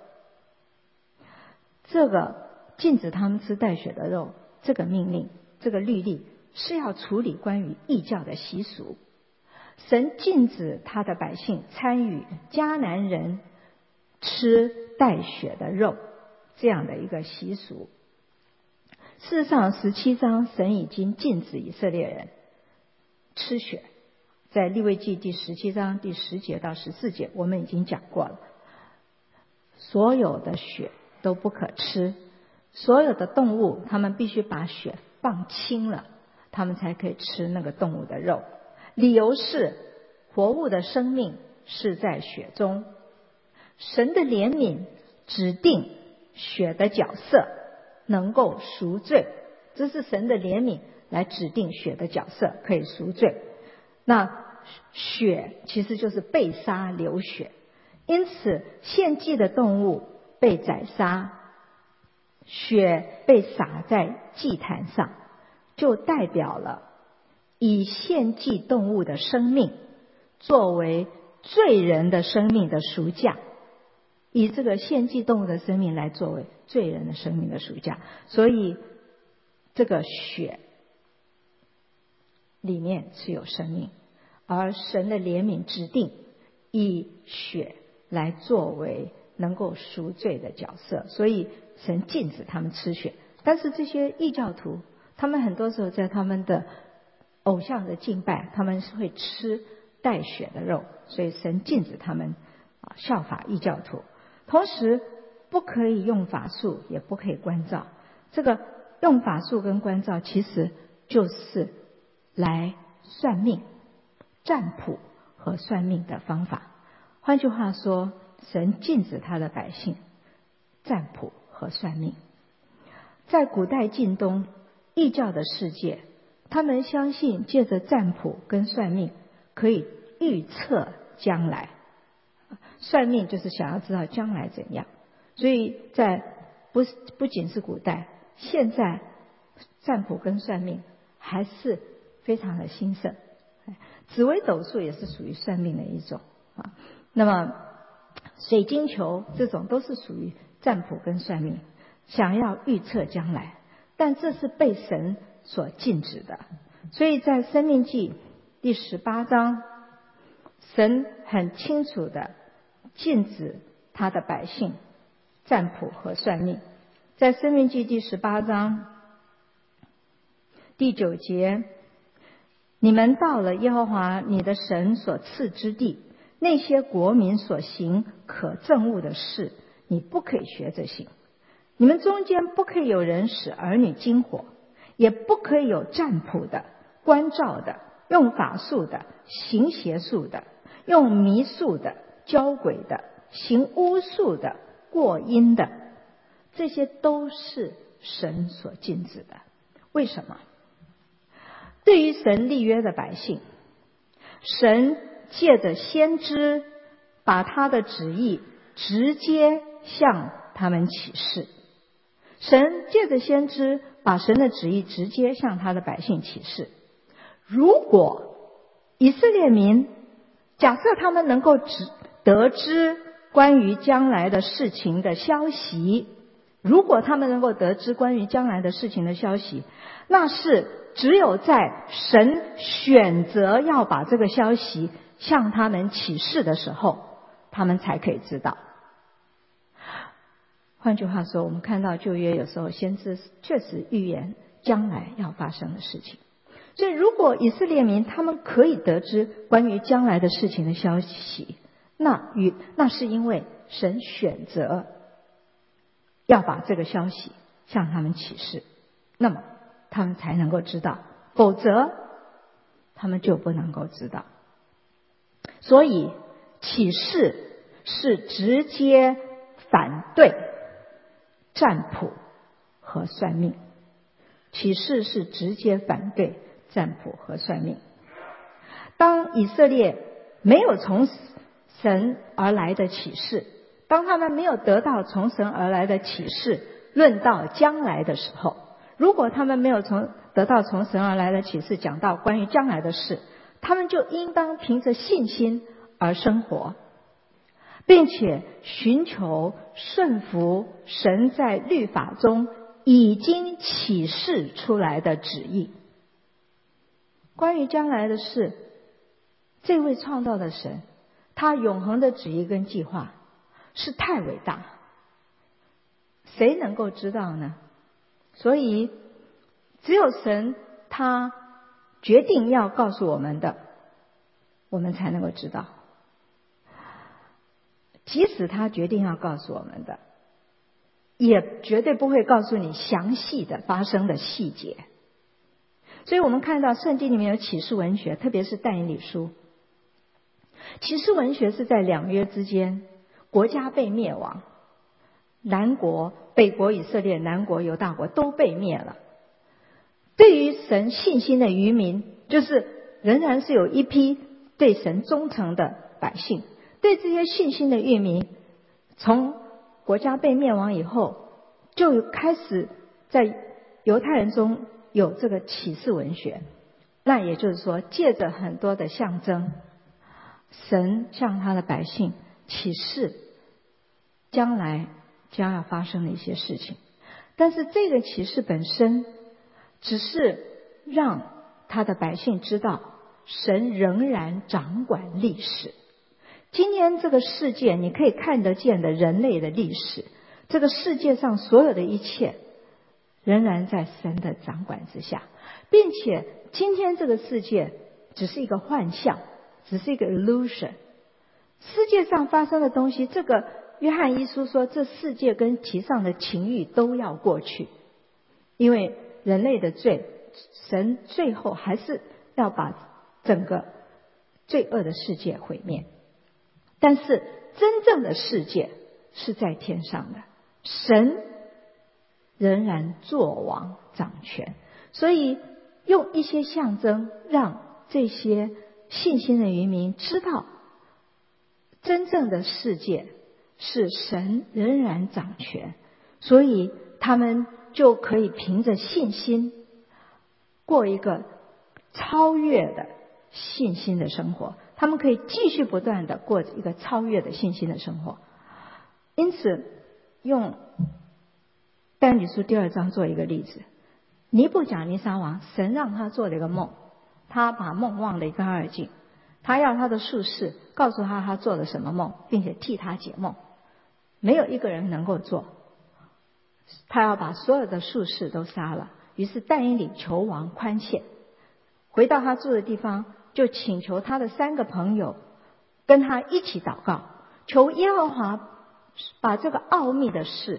这个禁止他们吃带血的肉，这个命令，这个律例是要处理关于异教的习俗。神禁止他的百姓参与迦南人吃带血的肉这样的一个习俗。事实上17章神已经禁止以色列人吃血，在利未记第17章第10节到14节我们已经讲过了，所有的血都不可吃，所有的动物他们必须把血放清了，他们才可以吃那个动物的肉。理由是活物的生命是在血中，神的怜悯指定血的角色能够赎罪，这是神的怜悯来指定血的角色可以赎罪。那血其实就是被杀流血，因此献祭的动物被宰杀，血被洒在祭坛上，就代表了以献祭动物的生命作为罪人的生命的赎价，以这个献祭动物的生命来作为罪人的生命的赎价。所以这个血里面是有生命，而神的怜悯指定以血来作为能够赎罪的角色，所以神禁止他们吃血。但是这些异教徒，他们很多时候在他们的偶像的敬拜，他们是会吃带血的肉，所以神禁止他们效法异教徒。同时不可以用法术，也不可以关照。这个用法术跟关照其实就是来算命、占卜和算命的方法。换句话说，神禁止他的百姓占卜和算命。在古代近东异教的世界，他们相信借着占卜跟算命可以预测将来，算命就是想要知道将来怎样。所以在不仅是古代，现在占卜跟算命还是非常的兴盛。紫微斗数也是属于算命的一种啊。那么水晶球这种都是属于占卜跟算命，想要预测将来，但这是被神所禁止的。所以在申命记第18章，神很清楚的禁止他的百姓占卜和算命。在申命记第18章第9节，你们到了耶和华你的神所赐之地，那些国民所行可憎恶的事，你不可以学着行。 你们中间不可以有人使儿女惊火，也不可以有占卜的、观照的、用法术的、行邪术的、用迷术的、教鬼的、行巫术的、过阴的，这些都是神所禁止的。为什么？对于神立约的百姓，神借着先知把他的旨意直接向他们启示。神借着先知把神的旨意直接向他的百姓启示。如果以色列民假设他们能够得知关于将来的事情的消息，如果他们能够得知关于将来的事情的消息，那是只有在神选择要把这个消息向他们启示的时候，他们才可以知道。换句话说，我们看到旧约有时候先知确实预言将来要发生的事情。所以如果以色列民他们可以得知关于将来的事情的消息，那是因为神选择要把这个消息向他们启示，那么他们才能够知道，否则他们就不能够知道。所以启示是直接反对占卜和算命，启示是直接反对占卜和算命。当以色列没有从神而来的启示，当他们没有得到从神而来的启示论到将来的时候，如果他们没有得到从神而来的启示讲到关于将来的事，他们就应当凭着信心而生活，并且寻求顺服神在律法中已经启示出来的旨意。关于将来的事，这位创造的神，他永恒的旨意跟计划是太伟大，谁能够知道呢？所以只有神他决定要告诉我们的，我们才能够知道。即使他决定要告诉我们的，也绝对不会告诉你详细的发生的细节。所以我们看到圣经里面有启示文学，特别是但以理书。启示文学是在两约之间，国家被灭亡，南国北国以色列，南国犹大国都被灭了。对于神信心的渔民，就是仍然是有一批对神忠诚的百姓。对这些信心的渔民，从国家被灭亡以后，就开始在犹太人中有这个启示文学。那也就是说，借着很多的象征，神向他的百姓启示将来将要发生的一些事情。但是这个启示本身只是让他的百姓知道神仍然掌管历史。今天这个世界你可以看得见的人类的历史，这个世界上所有的一切仍然在神的掌管之下，并且今天这个世界只是一个幻象，只是一个 illusion。 世界上发生的东西，这个约翰一书说，这世界跟其上的情欲都要过去，因为人类的罪，神最后还是要把整个罪恶的世界毁灭。但是真正的世界是在天上的，神仍然作王掌权。所以用一些象征让这些信心的渔民知道，真正的世界是神仍然掌权，所以他们就可以凭着信心过一个超越的信心的生活，他们可以继续不断的过一个超越的信心的生活。因此用但以理书第2章做一个例子，尼布甲尼撒王，神让他做了一个梦，他把梦忘得一干二净，他要他的术士告诉他做了什么梦，并且替他解梦，没有一个人能够做，他要把所有的术士都杀了。于是但以理求王宽限，回到他住的地方，就请求他的3个朋友跟他一起祷告，求耶和华把这个奥秘的事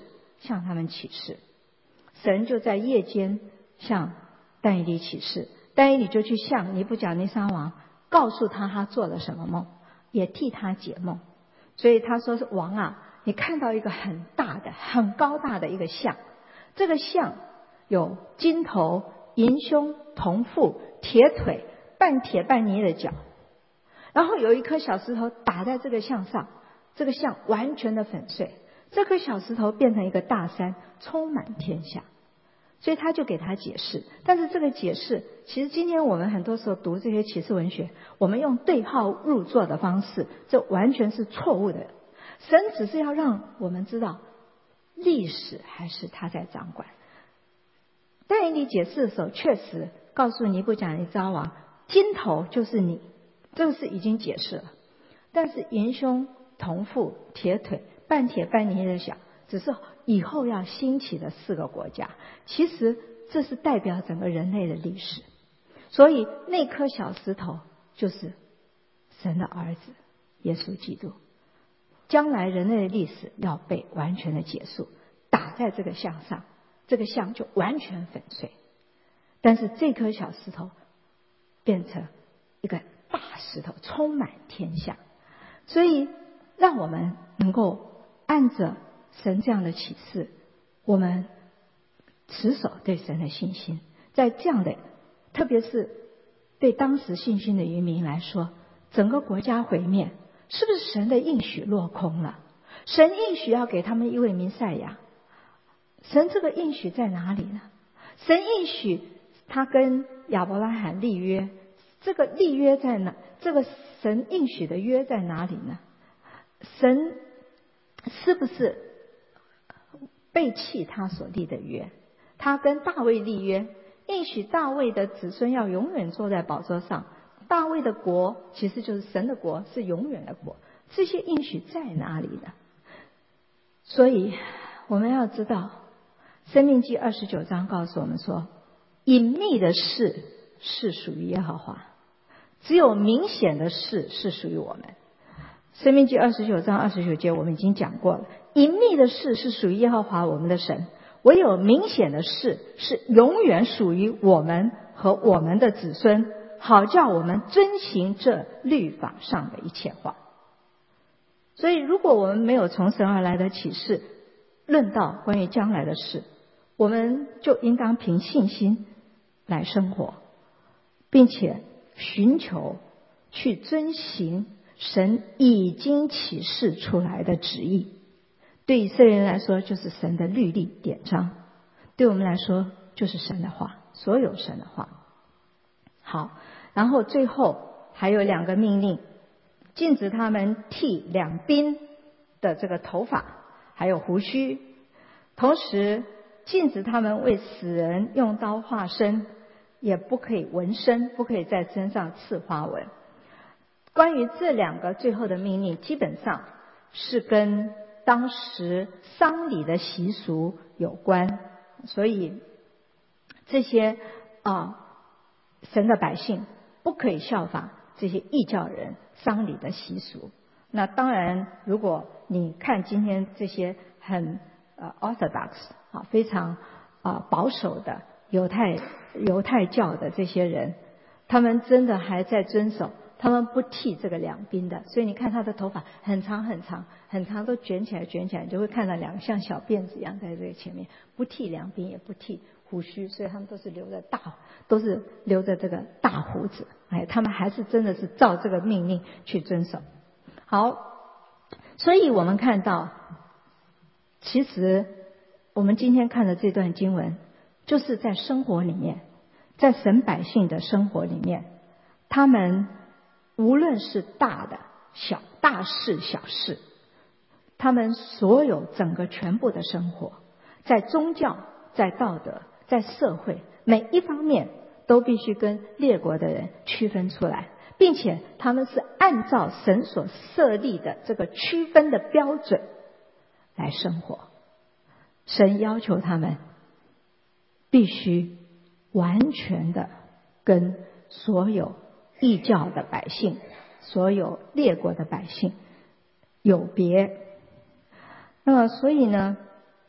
向他们启示。神就在夜间向但以理启示，但以理就去向尼布甲尼撒王告诉他做了什么梦，也替他解梦。所以他说，王啊，你看到一个很大的很高大的一个像，这个像有金头、银胸、铜腹、铁腿、半铁半泥的脚，然后有一颗小石头打在这个像上，这个像完全的粉碎，这颗小石头变成一个大山，充满天下。所以他就给他解释，但是这个解释其实今天我们很多时候读这些启示文学，我们用对号入座的方式，这完全是错误的。神只是要让我们知道历史还是他在掌管。但以理解释的时候确实告诉尼布甲尼撒王，金头就是你，这个是已经解释了，但是银胸、铜腹、铁腿、半铁半泥的小，只是以后要兴起的4个国家，其实这是代表整个人类的历史。所以那颗小石头就是神的儿子耶稣基督，将来人类的历史要被完全的结束，打在这个像上，这个像就完全粉碎。但是这颗小石头变成一个大石头，充满天下。所以让我们能够按着神这样的启示，我们持守对神的信心。在这样的，特别是对当时信心的渔民来说，整个国家毁灭，是不是神的应许落空了？神应许要给他们一位弥赛亚，神这个应许在哪里呢？神应许他跟亚伯拉罕立约，这个立约在哪？这个神应许的约在哪里呢？神是不是背弃他所立的约？他跟大卫立约，应许大卫的子孙要永远坐在宝座上，大卫的国其实就是神的国，是永远的国。这些应许在哪里呢？所以我们要知道，申命记29章告诉我们说，隐秘的事是属于耶和华，只有明显的事是属于我们。申命记29章29节我们已经讲过了，隐秘的事是属于耶和华我们的神，唯有明显的事是永远属于我们和我们的子孙，好叫我们遵行这律法上的一切话。所以如果我们没有从神而来的启示论到关于将来的事，我们就应当凭信心来生活，并且寻求去遵行神已经启示出来的旨意。对以色列人来说就是神的律例典章，对我们来说就是神的话，所有神的话。好，然后最后还有2个命令，禁止他们剃两鬓的这个头发还有胡须，同时禁止他们为死人用刀划身，也不可以纹身，不可以在身上刺花纹。关于这2个最后的命令，基本上是跟当时丧礼的习俗有关，所以这些神的百姓不可以效法这些异教人丧礼的习俗。那当然如果你看今天这些很orthodox 非常保守的犹太教的这些人，他们真的还在遵守，他们不剃这个两鬓的，所以你看他的头发很长很长很长，都卷起来，你就会看到2个像小辫子一样在这个前面，不剃两鬓也不剃胡须，所以他们都是留着这个大胡子。他们还是真的是照这个命令去遵守。好，所以我们看到其实我们今天看的这段经文，就是在生活里面，在神百姓的生活里面，他们无论是大事小事，他们所有整个全部的生活，在宗教、在道德、在社会每一方面都必须跟列国的人区分出来，并且他们是按照神所设立的这个区分的标准来生活。神要求他们必须完全的跟所有异教的百姓、所有列国的百姓有别。那么所以呢，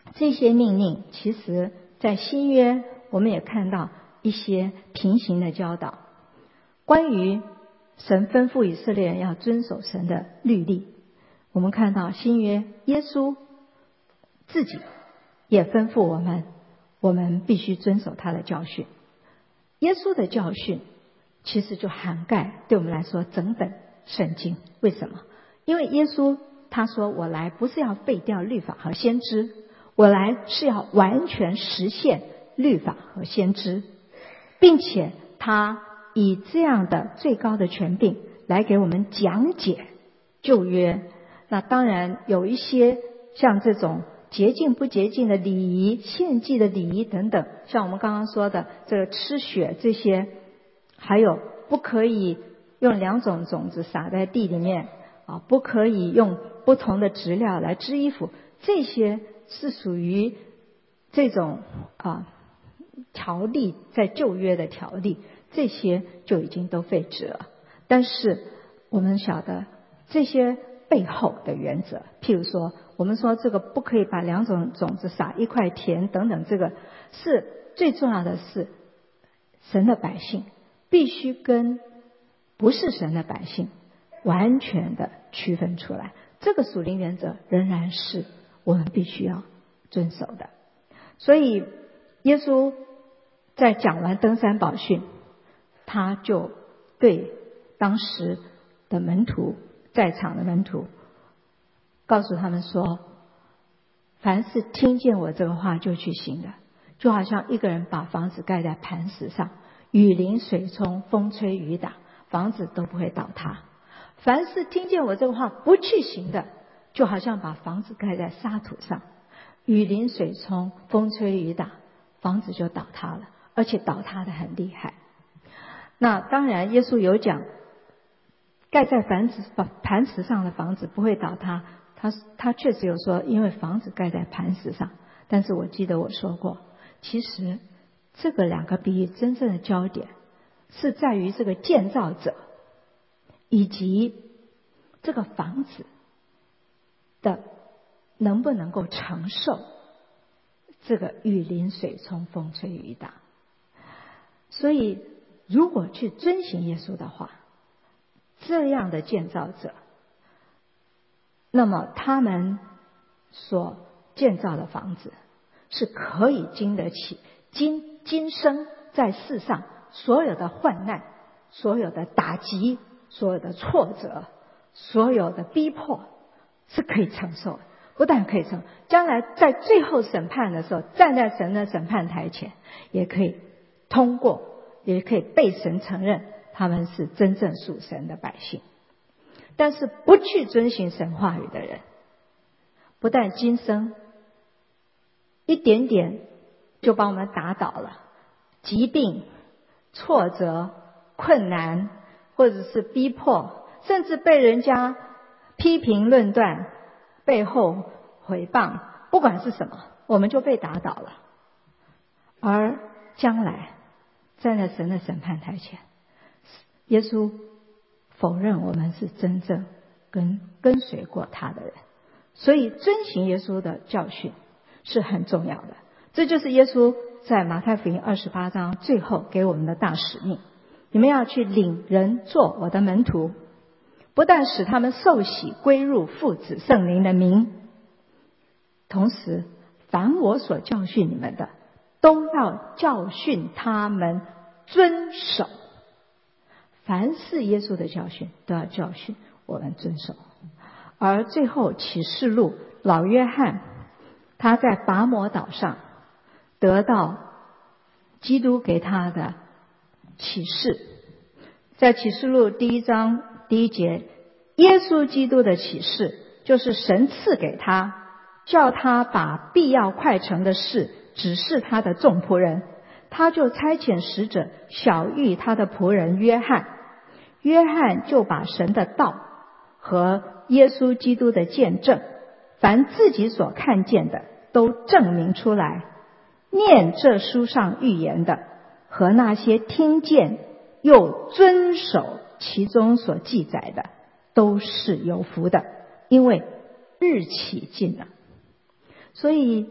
这些命令其实在新约我们也看到一些平行的教导，关于神吩咐以色列人要遵守神的律例。我们看到新约耶稣自己也吩咐我们必须遵守他的教训。耶稣的教训其实就涵盖对我们来说整本圣经。为什么？因为耶稣他说，我来不是要废掉律法和先知，我来是要完全实现律法和先知，并且他以这样的最高的权柄来给我们讲解旧约。那当然有一些像这种洁净不洁净的礼仪、献祭的礼仪等等，像我们刚刚说的这个吃血这些，还有不可以用2种种子撒在地里面啊，不可以用不同的质料来织衣服，这些是属于这种条例，在旧约的条例，这些就已经都废止了。但是我们晓得这些背后的原则，譬如说我们说这个不可以把2种种子撒一块田等等，这个是最重要的是神的百姓必须跟不是神的百姓完全的区分出来，这个属灵原则仍然是我们必须要遵守的。所以耶稣在讲完登山宝训，他就对当时的门徒，在场的门徒告诉他们说，凡是听见我这个话就去行的，就好像一个人把房子盖在磐石上，雨淋水冲，风吹雨打，房子都不会倒塌。凡是听见我这个话不去行的，就好像把房子盖在沙土上，雨淋水冲，风吹雨打，房子就倒塌了，而且倒塌得很厉害。那当然耶稣有讲盖在磐石上的房子不会倒塌，他确实有说因为房子盖在磐石上，但是我记得我说过，其实这个2个比喻真正的焦点是在于这个建造者以及这个房子的能不能够承受这个雨淋水冲，风吹雨打。所以如果去遵行耶稣的话，这样的建造者，那么他们所建造的房子是可以经得起今生在世上所有的患难、所有的打击、所有的挫折、所有的逼迫，是可以承受的。不但可以承受，将来在最后审判的时候，站在神的审判台前，也可以通过，也可以被神承认他们是真正属神的百姓。但是不去遵行神话语的人，不但今生一点点就把我们打倒了，疾病、挫折、困难，或者是逼迫，甚至被人家批评论断，背后毁谤，不管是什么，我们就被打倒了。而将来站在神的审判台前，耶稣否认我们是真正跟随过他的人，所以遵行耶稣的教训是很重要的。这就是耶稣在马太福音28章最后给我们的大使命，你们要去领人做我的门徒，不但使他们受洗归入父子圣灵的名，同时凡我所教训你们的，都要教训他们遵守。凡是耶稣的教训都要教训我们遵守。而最后启示录，老约翰他在拔摩岛上得到基督给他的启示，在启示录1章1节，耶稣基督的启示就是神赐给他，叫他把必要快成的事指示他的众仆人，他就差遣使者晓谕他的仆人约翰，约翰就把神的道和耶稣基督的见证，凡自己所看见的都证明出来。念这书上预言的和那些听见又遵守其中所记载的，都是有福的，因为日期近了。所以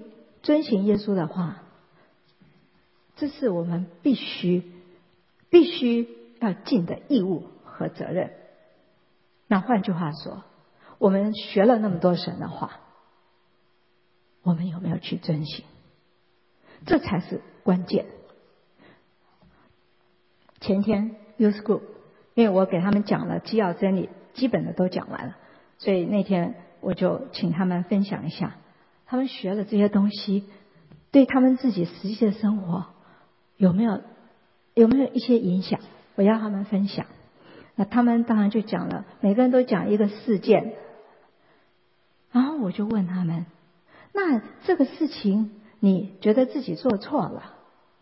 遵行耶稣的话，这是我们必须要尽的义务和责任。那换句话说，我们学了那么多神的话，我们有没有去遵行？这才是关键。前天 Youth Group， 因为我给他们讲了基要真理，基本的都讲完了，所以那天我就请他们分享一下，他们学了这些东西，对他们自己实际的生活有没有一些影响？我要他们分享。那他们当然就讲了，每个人都讲一个事件，然后我就问他们，那这个事情你觉得自己做错了，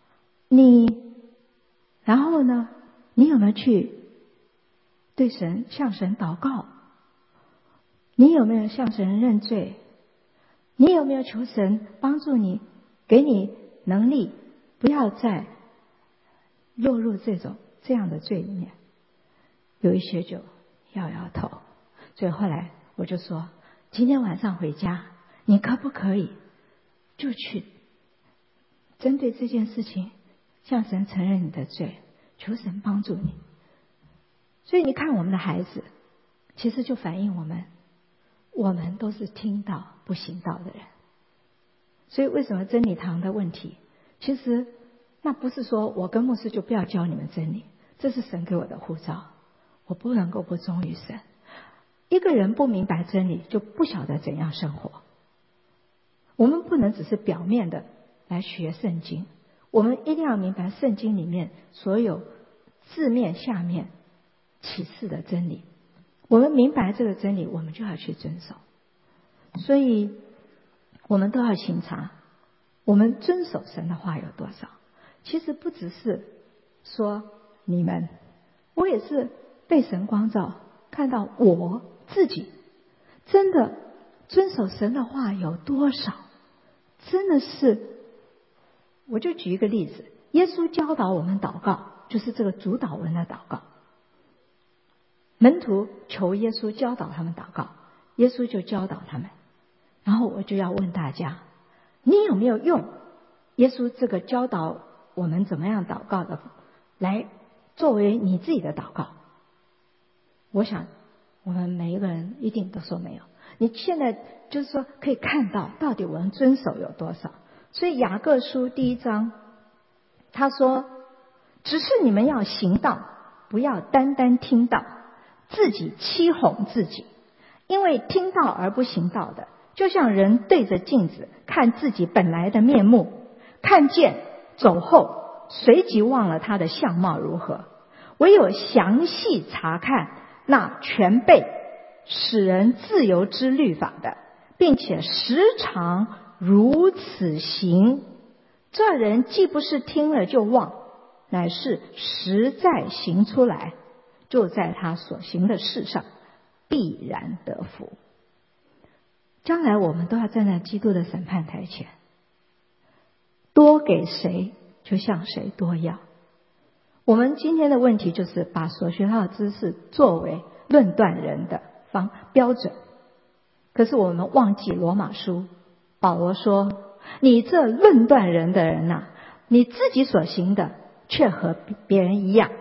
然后呢，你有没有去对神向神祷告？你有没有向神认罪？你有没有求神帮助你，给你能力，不要再落入这样的罪里面？有一些就摇摇头。所以后来我就说，今天晚上回家，你可不可以就去针对这件事情向神承认你的罪，求神帮助你。所以你看我们的孩子，其实就反映我们都是听道不行道的人。所以为什么真理堂的问题，其实那不是说我跟牧师就不要教你们真理，这是神给我的呼召，我不能够不忠于神。一个人不明白真理，就不晓得怎样生活。我们不能只是表面的来学圣经，我们一定要明白圣经里面所有字面下面启示的真理。我们明白这个真理，我们就要去遵守。所以我们都要省察，我们遵守神的话有多少。其实不只是说你们，我也是被神光照，看到我自己真的遵守神的话有多少。真的是，我就举一个例子，耶稣教导我们祷告，就是这个主祷文的祷告。门徒求耶稣教导他们祷告，耶稣就教导他们。然后我就要问大家，你有没有用耶稣这个教导我们怎么样祷告的来作为你自己的祷告？我想我们每一个人一定都说没有。你现在就是说可以看到到底我们遵守有多少。所以雅各书第1章他说，只是你们要行道，不要单单听道，自己欺哄自己。因为听道而不行道的，就像人对着镜子看自己本来的面目，看见走后，随即忘了他的相貌如何。唯有详细查看那全备使人自由之律法的，并且时常如此行，这人既不是听了就忘，乃是实在行出来，就在他所行的事上必然得福。将来我们都要站在基督的审判台前，多给谁就向谁多要。我们今天的问题就是把所学到的知识作为论断人的标准，可是我们忘记罗马书保罗说，你这论断人的人啊，你自己所行的却和别人一样。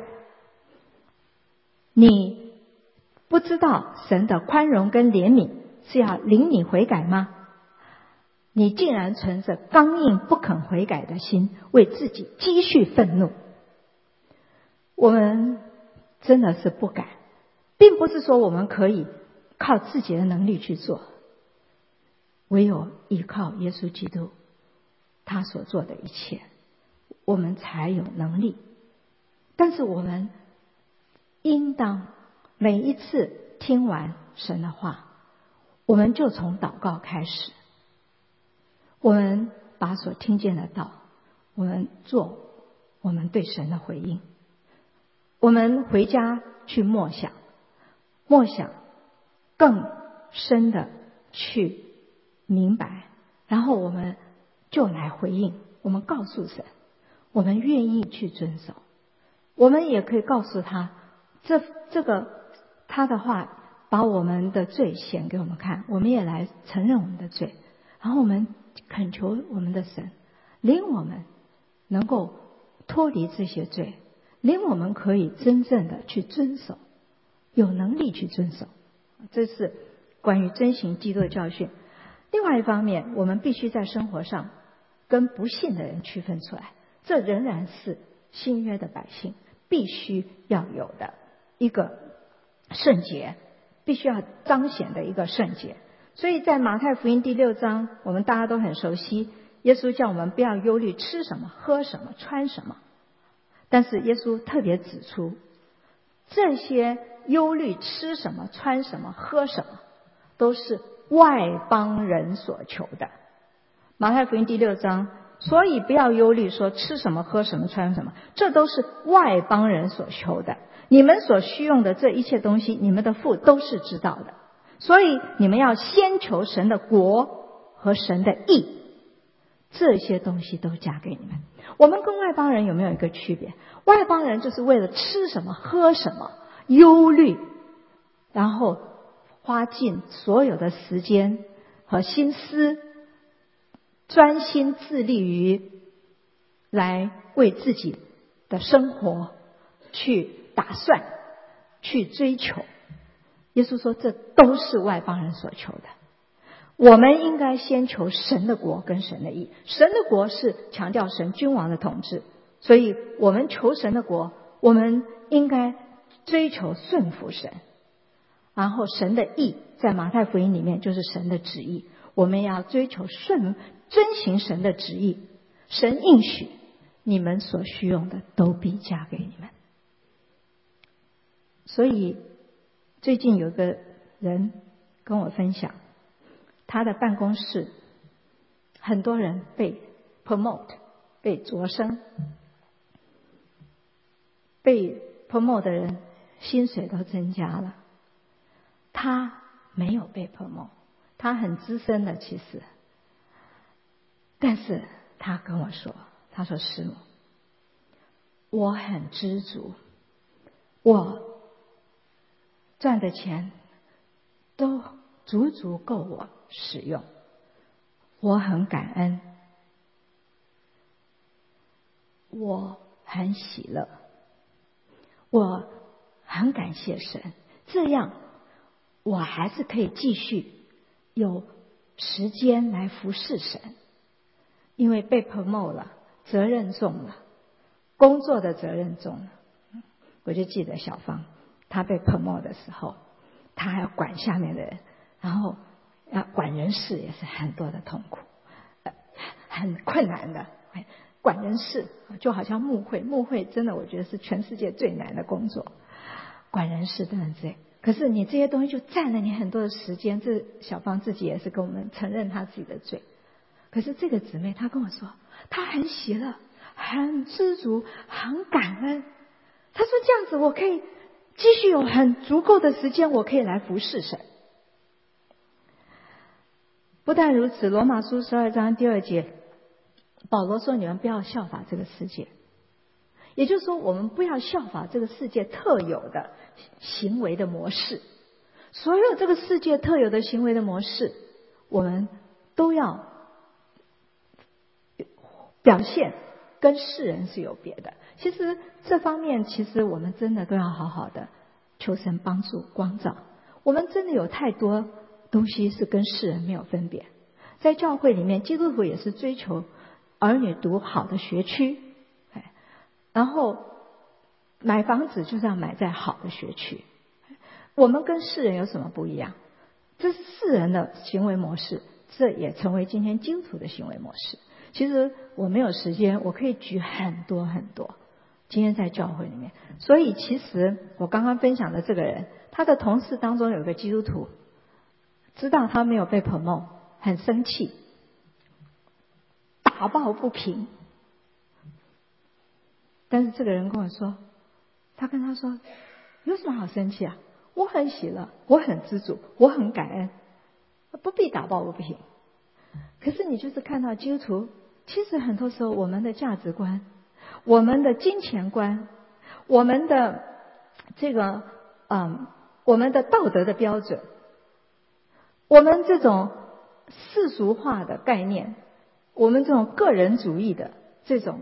你不知道神的宽容跟怜悯是要领你悔改吗？你竟然存着刚硬不肯悔改的心，为自己积蓄愤怒。我们真的是不敢，并不是说我们可以靠自己的能力去做，唯有依靠耶稣基督他所做的一切，我们才有能力。但是我们应当每一次听完神的话，我们就从祷告开始，我们把所听见的道，我们做我们对神的回应。我们回家去默想更深的去明白，然后我们就来回应。我们告诉神，我们愿意去遵守。我们也可以告诉他，这个他的话把我们的罪显给我们看，我们也来承认我们的罪，然后我们恳求我们的神，领我们能够脱离这些罪，领我们可以真正的去遵守，有能力去遵守。这是关于遵行基督的教训。另外一方面，我们必须在生活上跟不信的人区分出来，这仍然是新约的百姓必须要有的一个圣洁，必须要彰显的一个圣洁。所以在马太福音第6章，我们大家都很熟悉，耶稣叫我们不要忧虑吃什么喝什么穿什么，但是耶稣特别指出，这些忧虑吃什么穿什么喝什么都是外邦人所求的。马太福音第6章，所以不要忧虑说吃什么喝什么穿什么，这都是外邦人所求的。你们所需用的这一切东西，你们的父都是知道的。所以你们要先求神的国和神的义，这些东西都加给你们。我们跟外邦人有没有一个区别？外邦人就是为了吃什么喝什么忧虑，然后花尽所有的时间和心思，专心致力于来为自己的生活去打算去追求。耶稣说这都是外邦人所求的。我们应该先求神的国跟神的义。神的国是强调神君王的统治，所以我们求神的国，我们应该追求顺服神。然后神的义在马太福音里面就是神的旨意，我们要追求遵行神的旨意。神应许你们所需用的都必加给你们。所以最近有个人跟我分享，他的办公室很多人被 promote 被擢升，被 promote 的人薪水都增加了，他没有被 promote， 他很资深的其实，但是他跟我说，他说师母，我很知足，我赚的钱都足足够我使用，我很感恩，我很喜乐，我很感谢神，这样我还是可以继续有时间来服侍神。因为被 promote 了，责任重了，工作的责任重了。我就记得小芳，她被 promote 的时候，她还要管下面的人，然后要管人事也是很多的痛苦，很困难的。管人事就好像牧会真的我觉得是全世界最难的工作，管人事真的是。可是你这些东西就占了你很多的时间，这小芳自己也是跟我们承认她自己的罪。可是这个姊妹她跟我说，她很喜乐，很知足，很感恩。她说这样子我可以继续有很足够的时间，我可以来服侍神。不但如此，罗马书12章第2节，保罗说你们不要效法这个世界，也就是说我们不要效法这个世界特有的行为的模式。所有这个世界特有的行为的模式，我们都要表现跟世人是有别的。其实这方面其实我们真的都要好好的求神帮助光照。我们真的有太多东西是跟世人没有分别。在教会里面，基督徒也是追求儿女读好的学区，然后买房子就是要买在好的学区。我们跟世人有什么不一样？这是世人的行为模式，这也成为今天基督徒的行为模式。其实我没有时间，我可以举很多很多今天在教会里面。所以其实我刚刚分享的这个人，他的同事当中有个基督徒，知道他没有被 promote， 很生气，打抱不平。但是这个人跟我说，他跟他说有什么好生气啊，我很喜乐，我很知足，我很感恩，不必打抱不平。可是你就是看到基督徒，其实很多时候我们的价值观，我们的金钱观，我们的我们的道德的标准，我们这种世俗化的概念， 我们这种个人主义的这种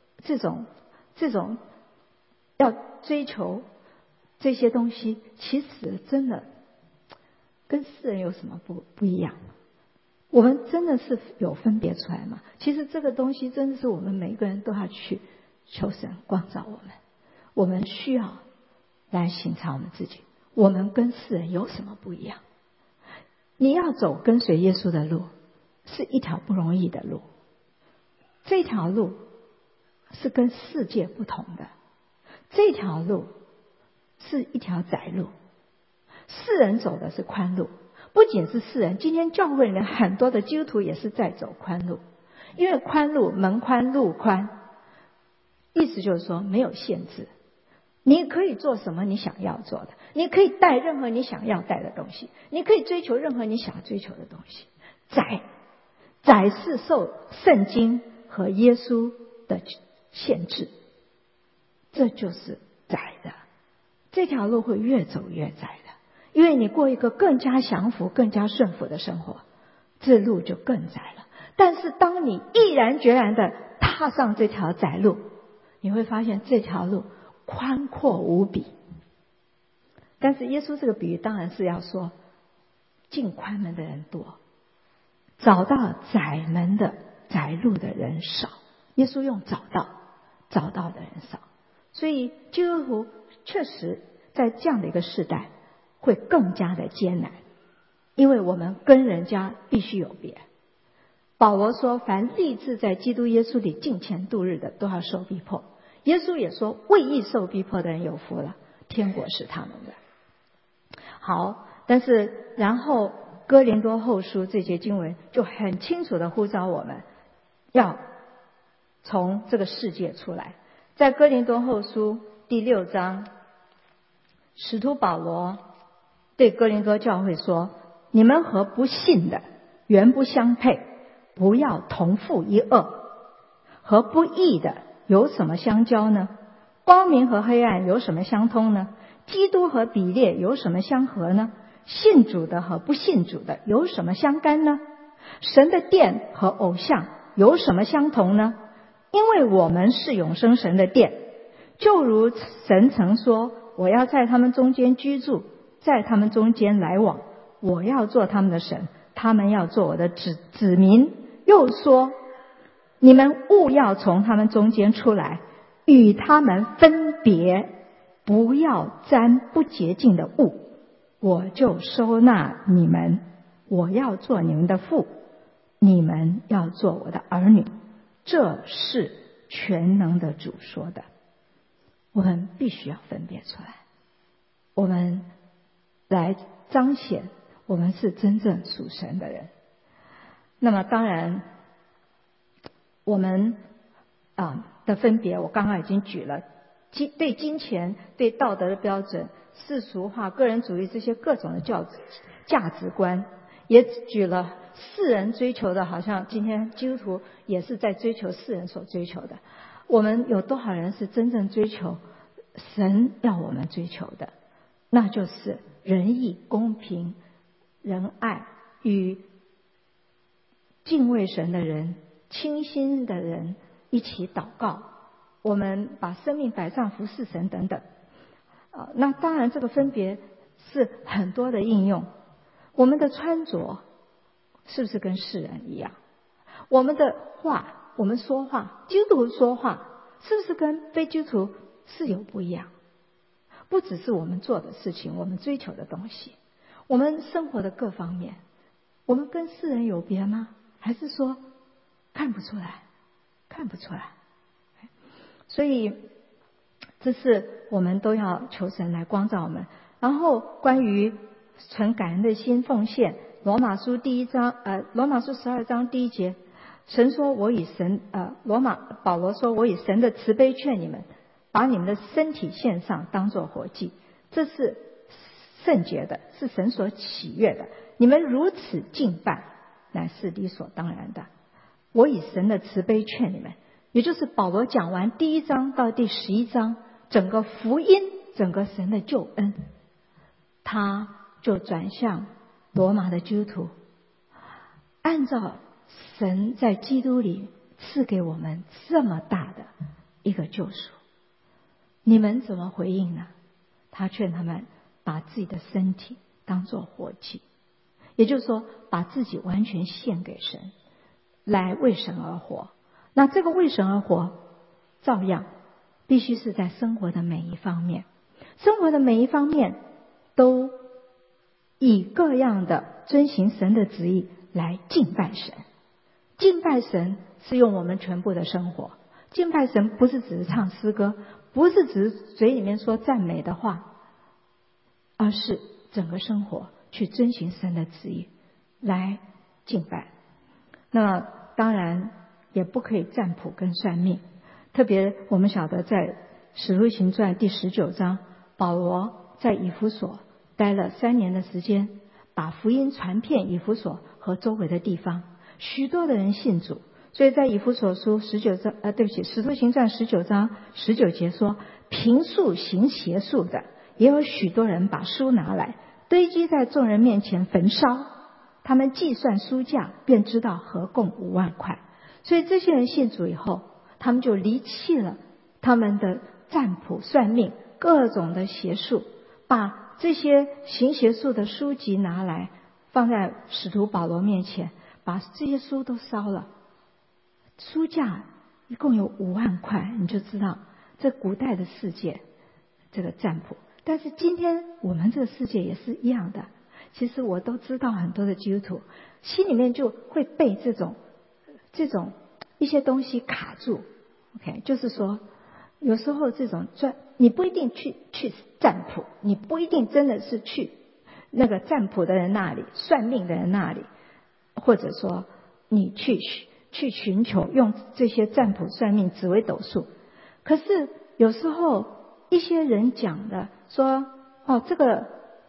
要追求这些东西，其实真的跟世人有什么不一样？我们真的是有分别出来吗？其实这个东西真的是我们每个人都要去求神光照我们。我们需要来省察我们自己，我们跟世人有什么不一样？你要走跟随耶稣的路，是一条不容易的路，这条路是跟世界不同的，这条路是一条窄路。世人走的是宽路，不仅是世人，今天教会里面很多的基督徒也是在走宽路，因为宽路门宽路宽，意思就是说没有限制，你可以做什么你想要做的，你可以带任何你想要带的东西，你可以追求任何你想追求的东西。窄是受圣经和耶稣的限制，这就是窄的。这条路会越走越窄的，因为你过一个更加降服更加顺服的生活，这路就更窄了。但是当你毅然决然的踏上这条窄路，你会发现这条路宽阔无比。但是耶稣这个比喻当然是要说，进宽门的人多，找到窄门的窄路的人少。耶稣用找到的人少，所以基督徒确实在这样的一个时代会更加的艰难，因为我们跟人家必须有别。保罗说，凡立志在基督耶稣里敬虔度日的，都要受逼迫。耶稣也说，为义受逼迫的人有福了，天国是他们的。好，但是然后哥林多后书这节经文就很清楚的呼召我们要从这个世界出来。在哥林多后书第6章，使徒保罗对哥林多教会说，你们和不信的原不相配，不要同负一恶。和不义的有什么相交呢？光明和黑暗有什么相通呢？基督和比列有什么相合呢？信主的和不信主的有什么相干呢？神的殿和偶像有什么相同呢？因为我们是永生神的殿，就如神曾说，我要在他们中间居住，在他们中间来往，我要做他们的神，他们要做我的子民。又说，你们务要从他们中间出来，与他们分别，不要沾不洁净的物，我就收纳你们，我要做你们的父，你们要做我的儿女。这是全能的主说的。我们必须要分别出来，我们来彰显我们是真正属神的人。那么当然我们的分别我刚刚已经举了，对金钱、对道德的标准、世俗化、个人主义这些各种的价值观，也举了世人追求的，好像今天基督徒也是在追求世人所追求的。我们有多少人是真正追求神要我们追求的？那就是仁义、公平、仁爱，与敬畏神的人、清心的人一起祷告，我们把生命摆上服侍神等等。那当然这个分别是很多的应用。我们的穿着是不是跟世人一样？我们的话，我们说话，基督徒说话是不是跟非基督徒是有不一样？不只是我们做的事情，我们追求的东西，我们生活的各方面，我们跟世人有别吗？还是说看不出来？看不出来。所以这是我们都要求神来光照我们。然后关于存感恩的心奉献，罗马书12章第1节，神说我以神保罗说，我以神的慈悲劝你们，把你们的身体献上，当作活祭，这是圣洁的，是神所喜悦的。你们如此敬拜，乃是理所当然的。我以神的慈悲劝你们，也就是保罗讲完第1章到第11章整个福音，整个神的救恩，他就转向罗马的基督徒，按照神在基督里赐给我们这么大的一个救赎，你们怎么回应呢？他劝他们把自己的身体当作活祭，也就是说把自己完全献给神，来为神而活。那这个为神而活照样必须是在生活的每一方面，生活的每一方面都以各样的遵行神的旨意来敬拜神。敬拜神是用我们全部的生活，敬拜神不是只是唱诗歌，不是只是嘴里面说赞美的话，而是整个生活去遵行神的旨意来敬拜。那当然也不可以占卜跟算命，特别我们晓得在使徒行传第19章，保罗在以弗所待了3年的时间，把福音传遍以弗所和周围的地方，许多的人信主。所以在以弗所书使徒行传19章19节说，凭术行邪术的也有许多人把书拿来堆积在众人面前焚烧，他们计算书价，便知道合共5万块。所以这些人信主以后，他们就离弃了他们的占卜算命各种的邪术，把这些行邪术的书籍拿来放在使徒保罗面前，把这些书都烧了，书价一共有5万块。你就知道这古代的世界这个占卜。但是今天我们这个世界也是一样的，其实我都知道很多的基督徒心里面就会被这种一些东西卡住。 OK， 就是说有时候这种你不一定去占卜，你不一定真的是去那个占卜的人那里，算命的人那里，或者说你去寻求用这些占卜算命紫微斗数。可是有时候一些人讲的说，哦，这个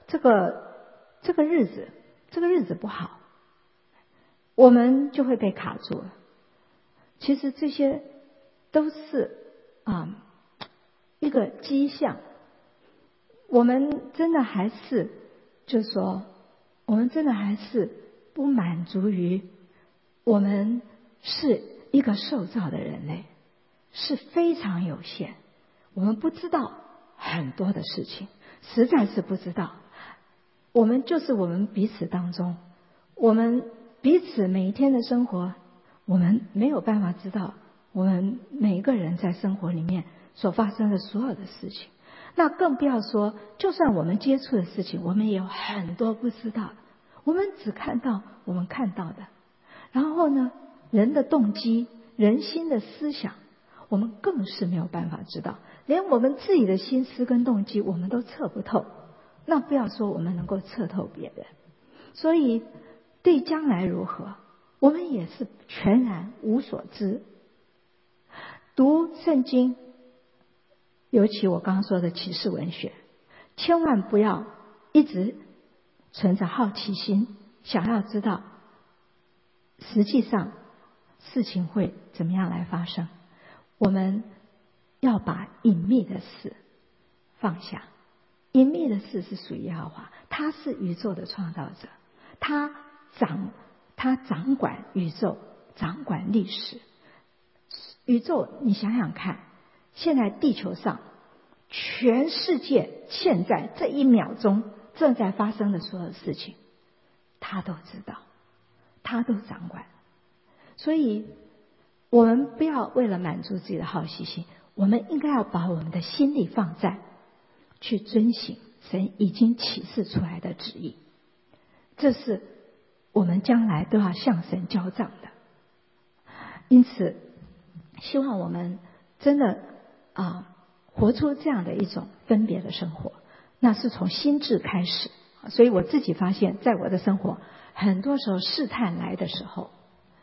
日子不好，我们就会被卡住了。其实这些都是一个迹象。我们真的还是就是说，我们真的还是不满足于我们是一个受造的人类，是非常有限，我们不知道很多的事情，实在是不知道。我们彼此当中，我们彼此每一天的生活，我们没有办法知道我们每一个人在生活里面所发生的所有的事情。那更不要说，就算我们接触的事情，我们也有很多不知道的，我们只看到我们看到的。然后呢，人的动机、人心的思想，我们更是没有办法知道，连我们自己的心思跟动机我们都测不透，那不要说我们能够测透别人。所以对将来如何，我们也是全然无所知。读圣经，尤其我刚刚说的启示文学，千万不要一直存着好奇心，想要知道实际上事情会怎么样来发生。我们要把隐秘的事放下。隐秘的事是属于耶和华，他是宇宙的创造者，他掌管宇宙，掌管历史。宇宙，你想想看，现在地球上全世界现在这1秒钟正在发生的所有事情，他都知道，他都掌管。所以我们不要为了满足自己的好奇心，我们应该要把我们的心力放在去遵行神已经启示出来的旨意，这是我们将来都要向神交账的。因此希望我们真的活出这样的一种分别的生活，那是从心智开始。所以我自己发现，在我的生活很多时候试探来的时候，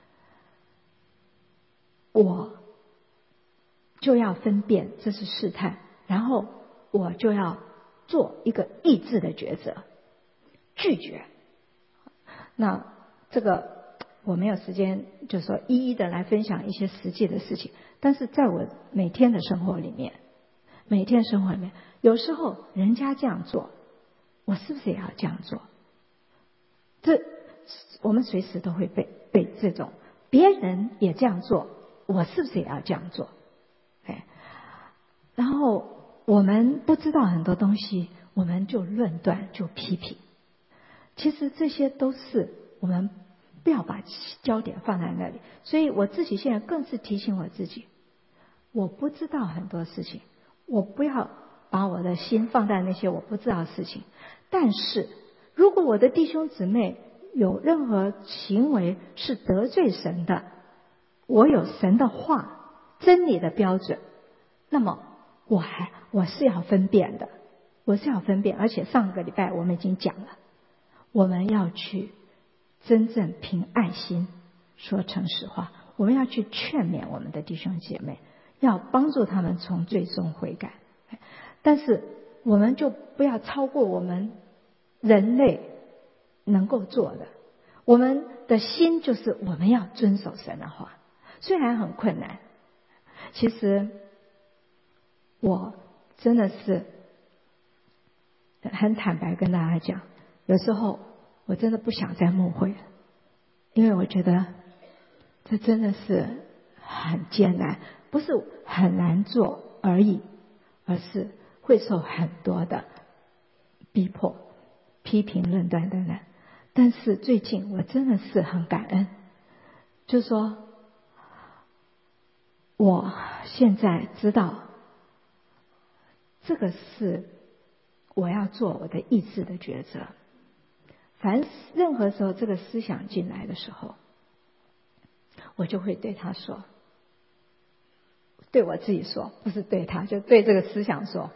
我就要分辨这是试探，然后我就要做一个意志的抉择，拒绝。那这个我没有时间就是说一一的来分享一些实际的事情，但是在我每天的生活里面，有时候人家这样做，我是不是也要这样做？这我们随时都会被这种别人也这样做，我是不是也要这样做？然后我们不知道很多东西，我们就论断，就批评。其实这些都是我们不要把焦点放在那里。所以我自己现在更是提醒我自己，我不知道很多事情，我不要把我的心放在那些我不知道的事情。但是如果我的弟兄姊妹有任何行为是得罪神的，我有神的话真理的标准，那么我是要分辨的，我是要分辨。而且上个礼拜我们已经讲了，我们要去真正凭爱心说诚实话，我们要去劝勉我们的弟兄姐妹，要帮助他们从罪中悔改。但是我们就不要超过我们人类能够做的。我们的心就是我们要遵守神的话，虽然很困难。其实我真的是很坦白跟大家讲，有时候我真的不想再牧会了，因为我觉得这真的是很艰难，不是很难做而已，而是会受很多的逼迫、批评、论断等等。但是最近我真的是很感恩，就是说我现在知道这个是我要做我的意志的抉择。任何时候这个思想进来的时候，我就会对他说，对我自己说，不是对他，就对这个思想说，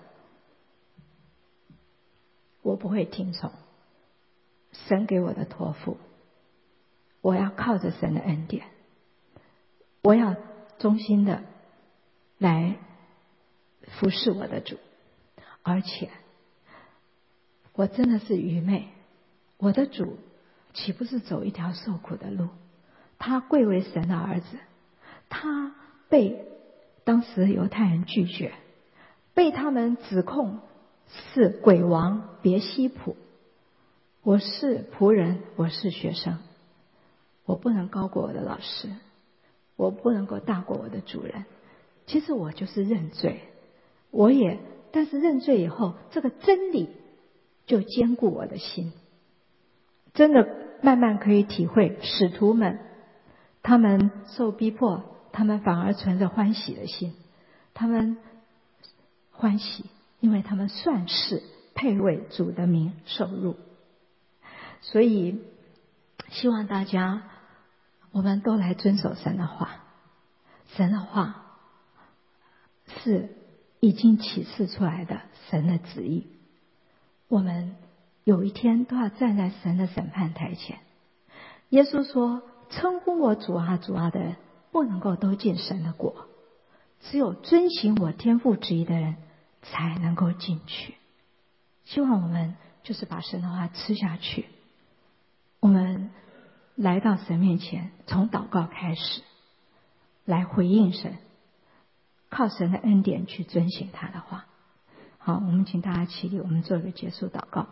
我不会听从神给我的托付，我要靠着神的恩典，我要忠心的来服侍我的主。而且我真的是愚昧，我的主岂不是走一条受苦的路？他贵为神的儿子，他被当时犹太人拒绝，被他们指控是鬼王别西卜。我是仆人，我是学生，我不能高过我的老师，我不能够大过我的主人。其实我就是认罪，但是认罪以后，这个真理就坚固我的心。真的慢慢可以体会使徒们，他们受逼迫，他们反而存着欢喜的心。他们欢喜，因为他们算是配为主的名受辱。所以希望大家我们都来遵守神的话。神的话是已经启示出来的神的旨意，我们有一天都要站在神的审判台前。耶稣说，称呼我主啊主啊的人不能够都进神的国，只有遵行我天父旨意的人才能够进去。希望我们就是把神的话吃下去，我们来到神面前，从祷告开始来回应神，靠神的恩典去遵行他的话。好，我们请大家起立，我们做一个结束祷告。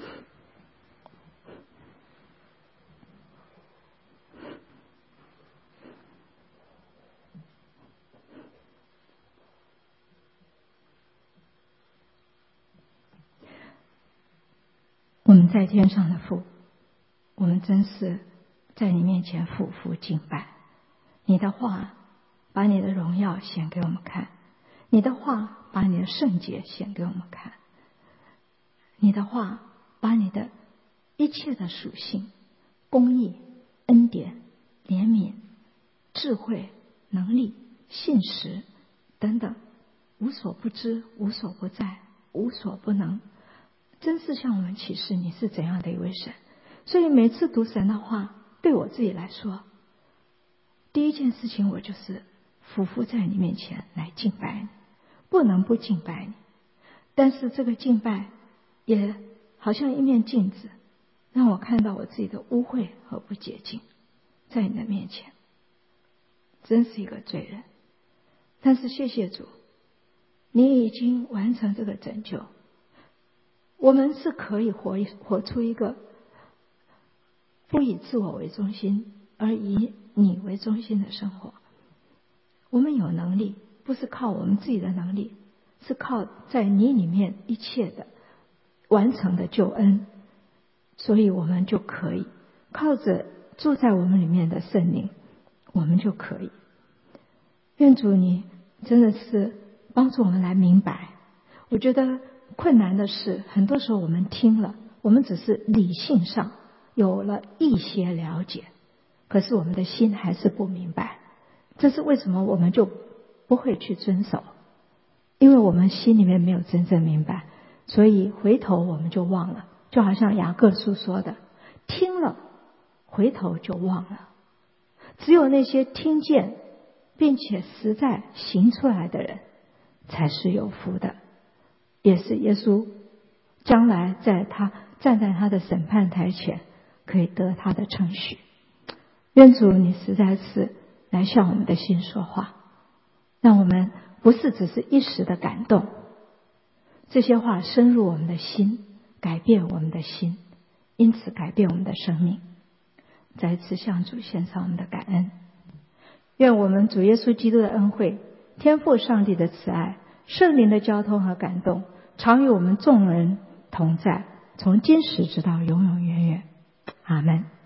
我们在天上的父，我们真是在你面前俯伏敬拜。你的话把你的荣耀显给我们看，你的话把你的圣洁显给我们看，你的话把你的一切的属性，公义、恩典、怜悯、智慧、能力、信实等等，无所不知，无所不在，无所不能，真是向我们启示你是怎样的一位神。所以每次读神的话，对我自己来说，第一件事情我就是俯伏在你面前来敬拜你，不能不敬拜你。但是这个敬拜也好像一面镜子，让我看到我自己的污秽和不洁净，在你的面前真是一个罪人。但是谢谢主，你已经完成这个拯救，我们是可以活出一个不以自我为中心，而以你为中心的生活。我们有能力，不是靠我们自己的能力，是靠在你里面一切的完成的救恩，所以我们就可以靠着住在我们里面的圣灵，我们就可以。愿主你真的是帮助我们来明白。我觉得困难的是，很多时候我们听了，我们只是理性上有了一些了解，可是我们的心还是不明白。这是为什么我们就不会去遵守？因为我们心里面没有真正明白，所以回头我们就忘了。就好像雅各书说的，听了回头就忘了。只有那些听见并且实在行出来的人才是有福的，也是耶稣将来在他站在他的审判台前可以得他的称许。愿主你实在是来向我们的心说话，让我们不是只是一时的感动，这些话深入我们的心，改变我们的心，因此改变我们的生命。再次向主献上我们的感恩。愿我们主耶稣基督的恩惠、天父上帝的慈爱、圣灵的交通和感动，常与我们众人同在，从今时直到永永远远。阿们。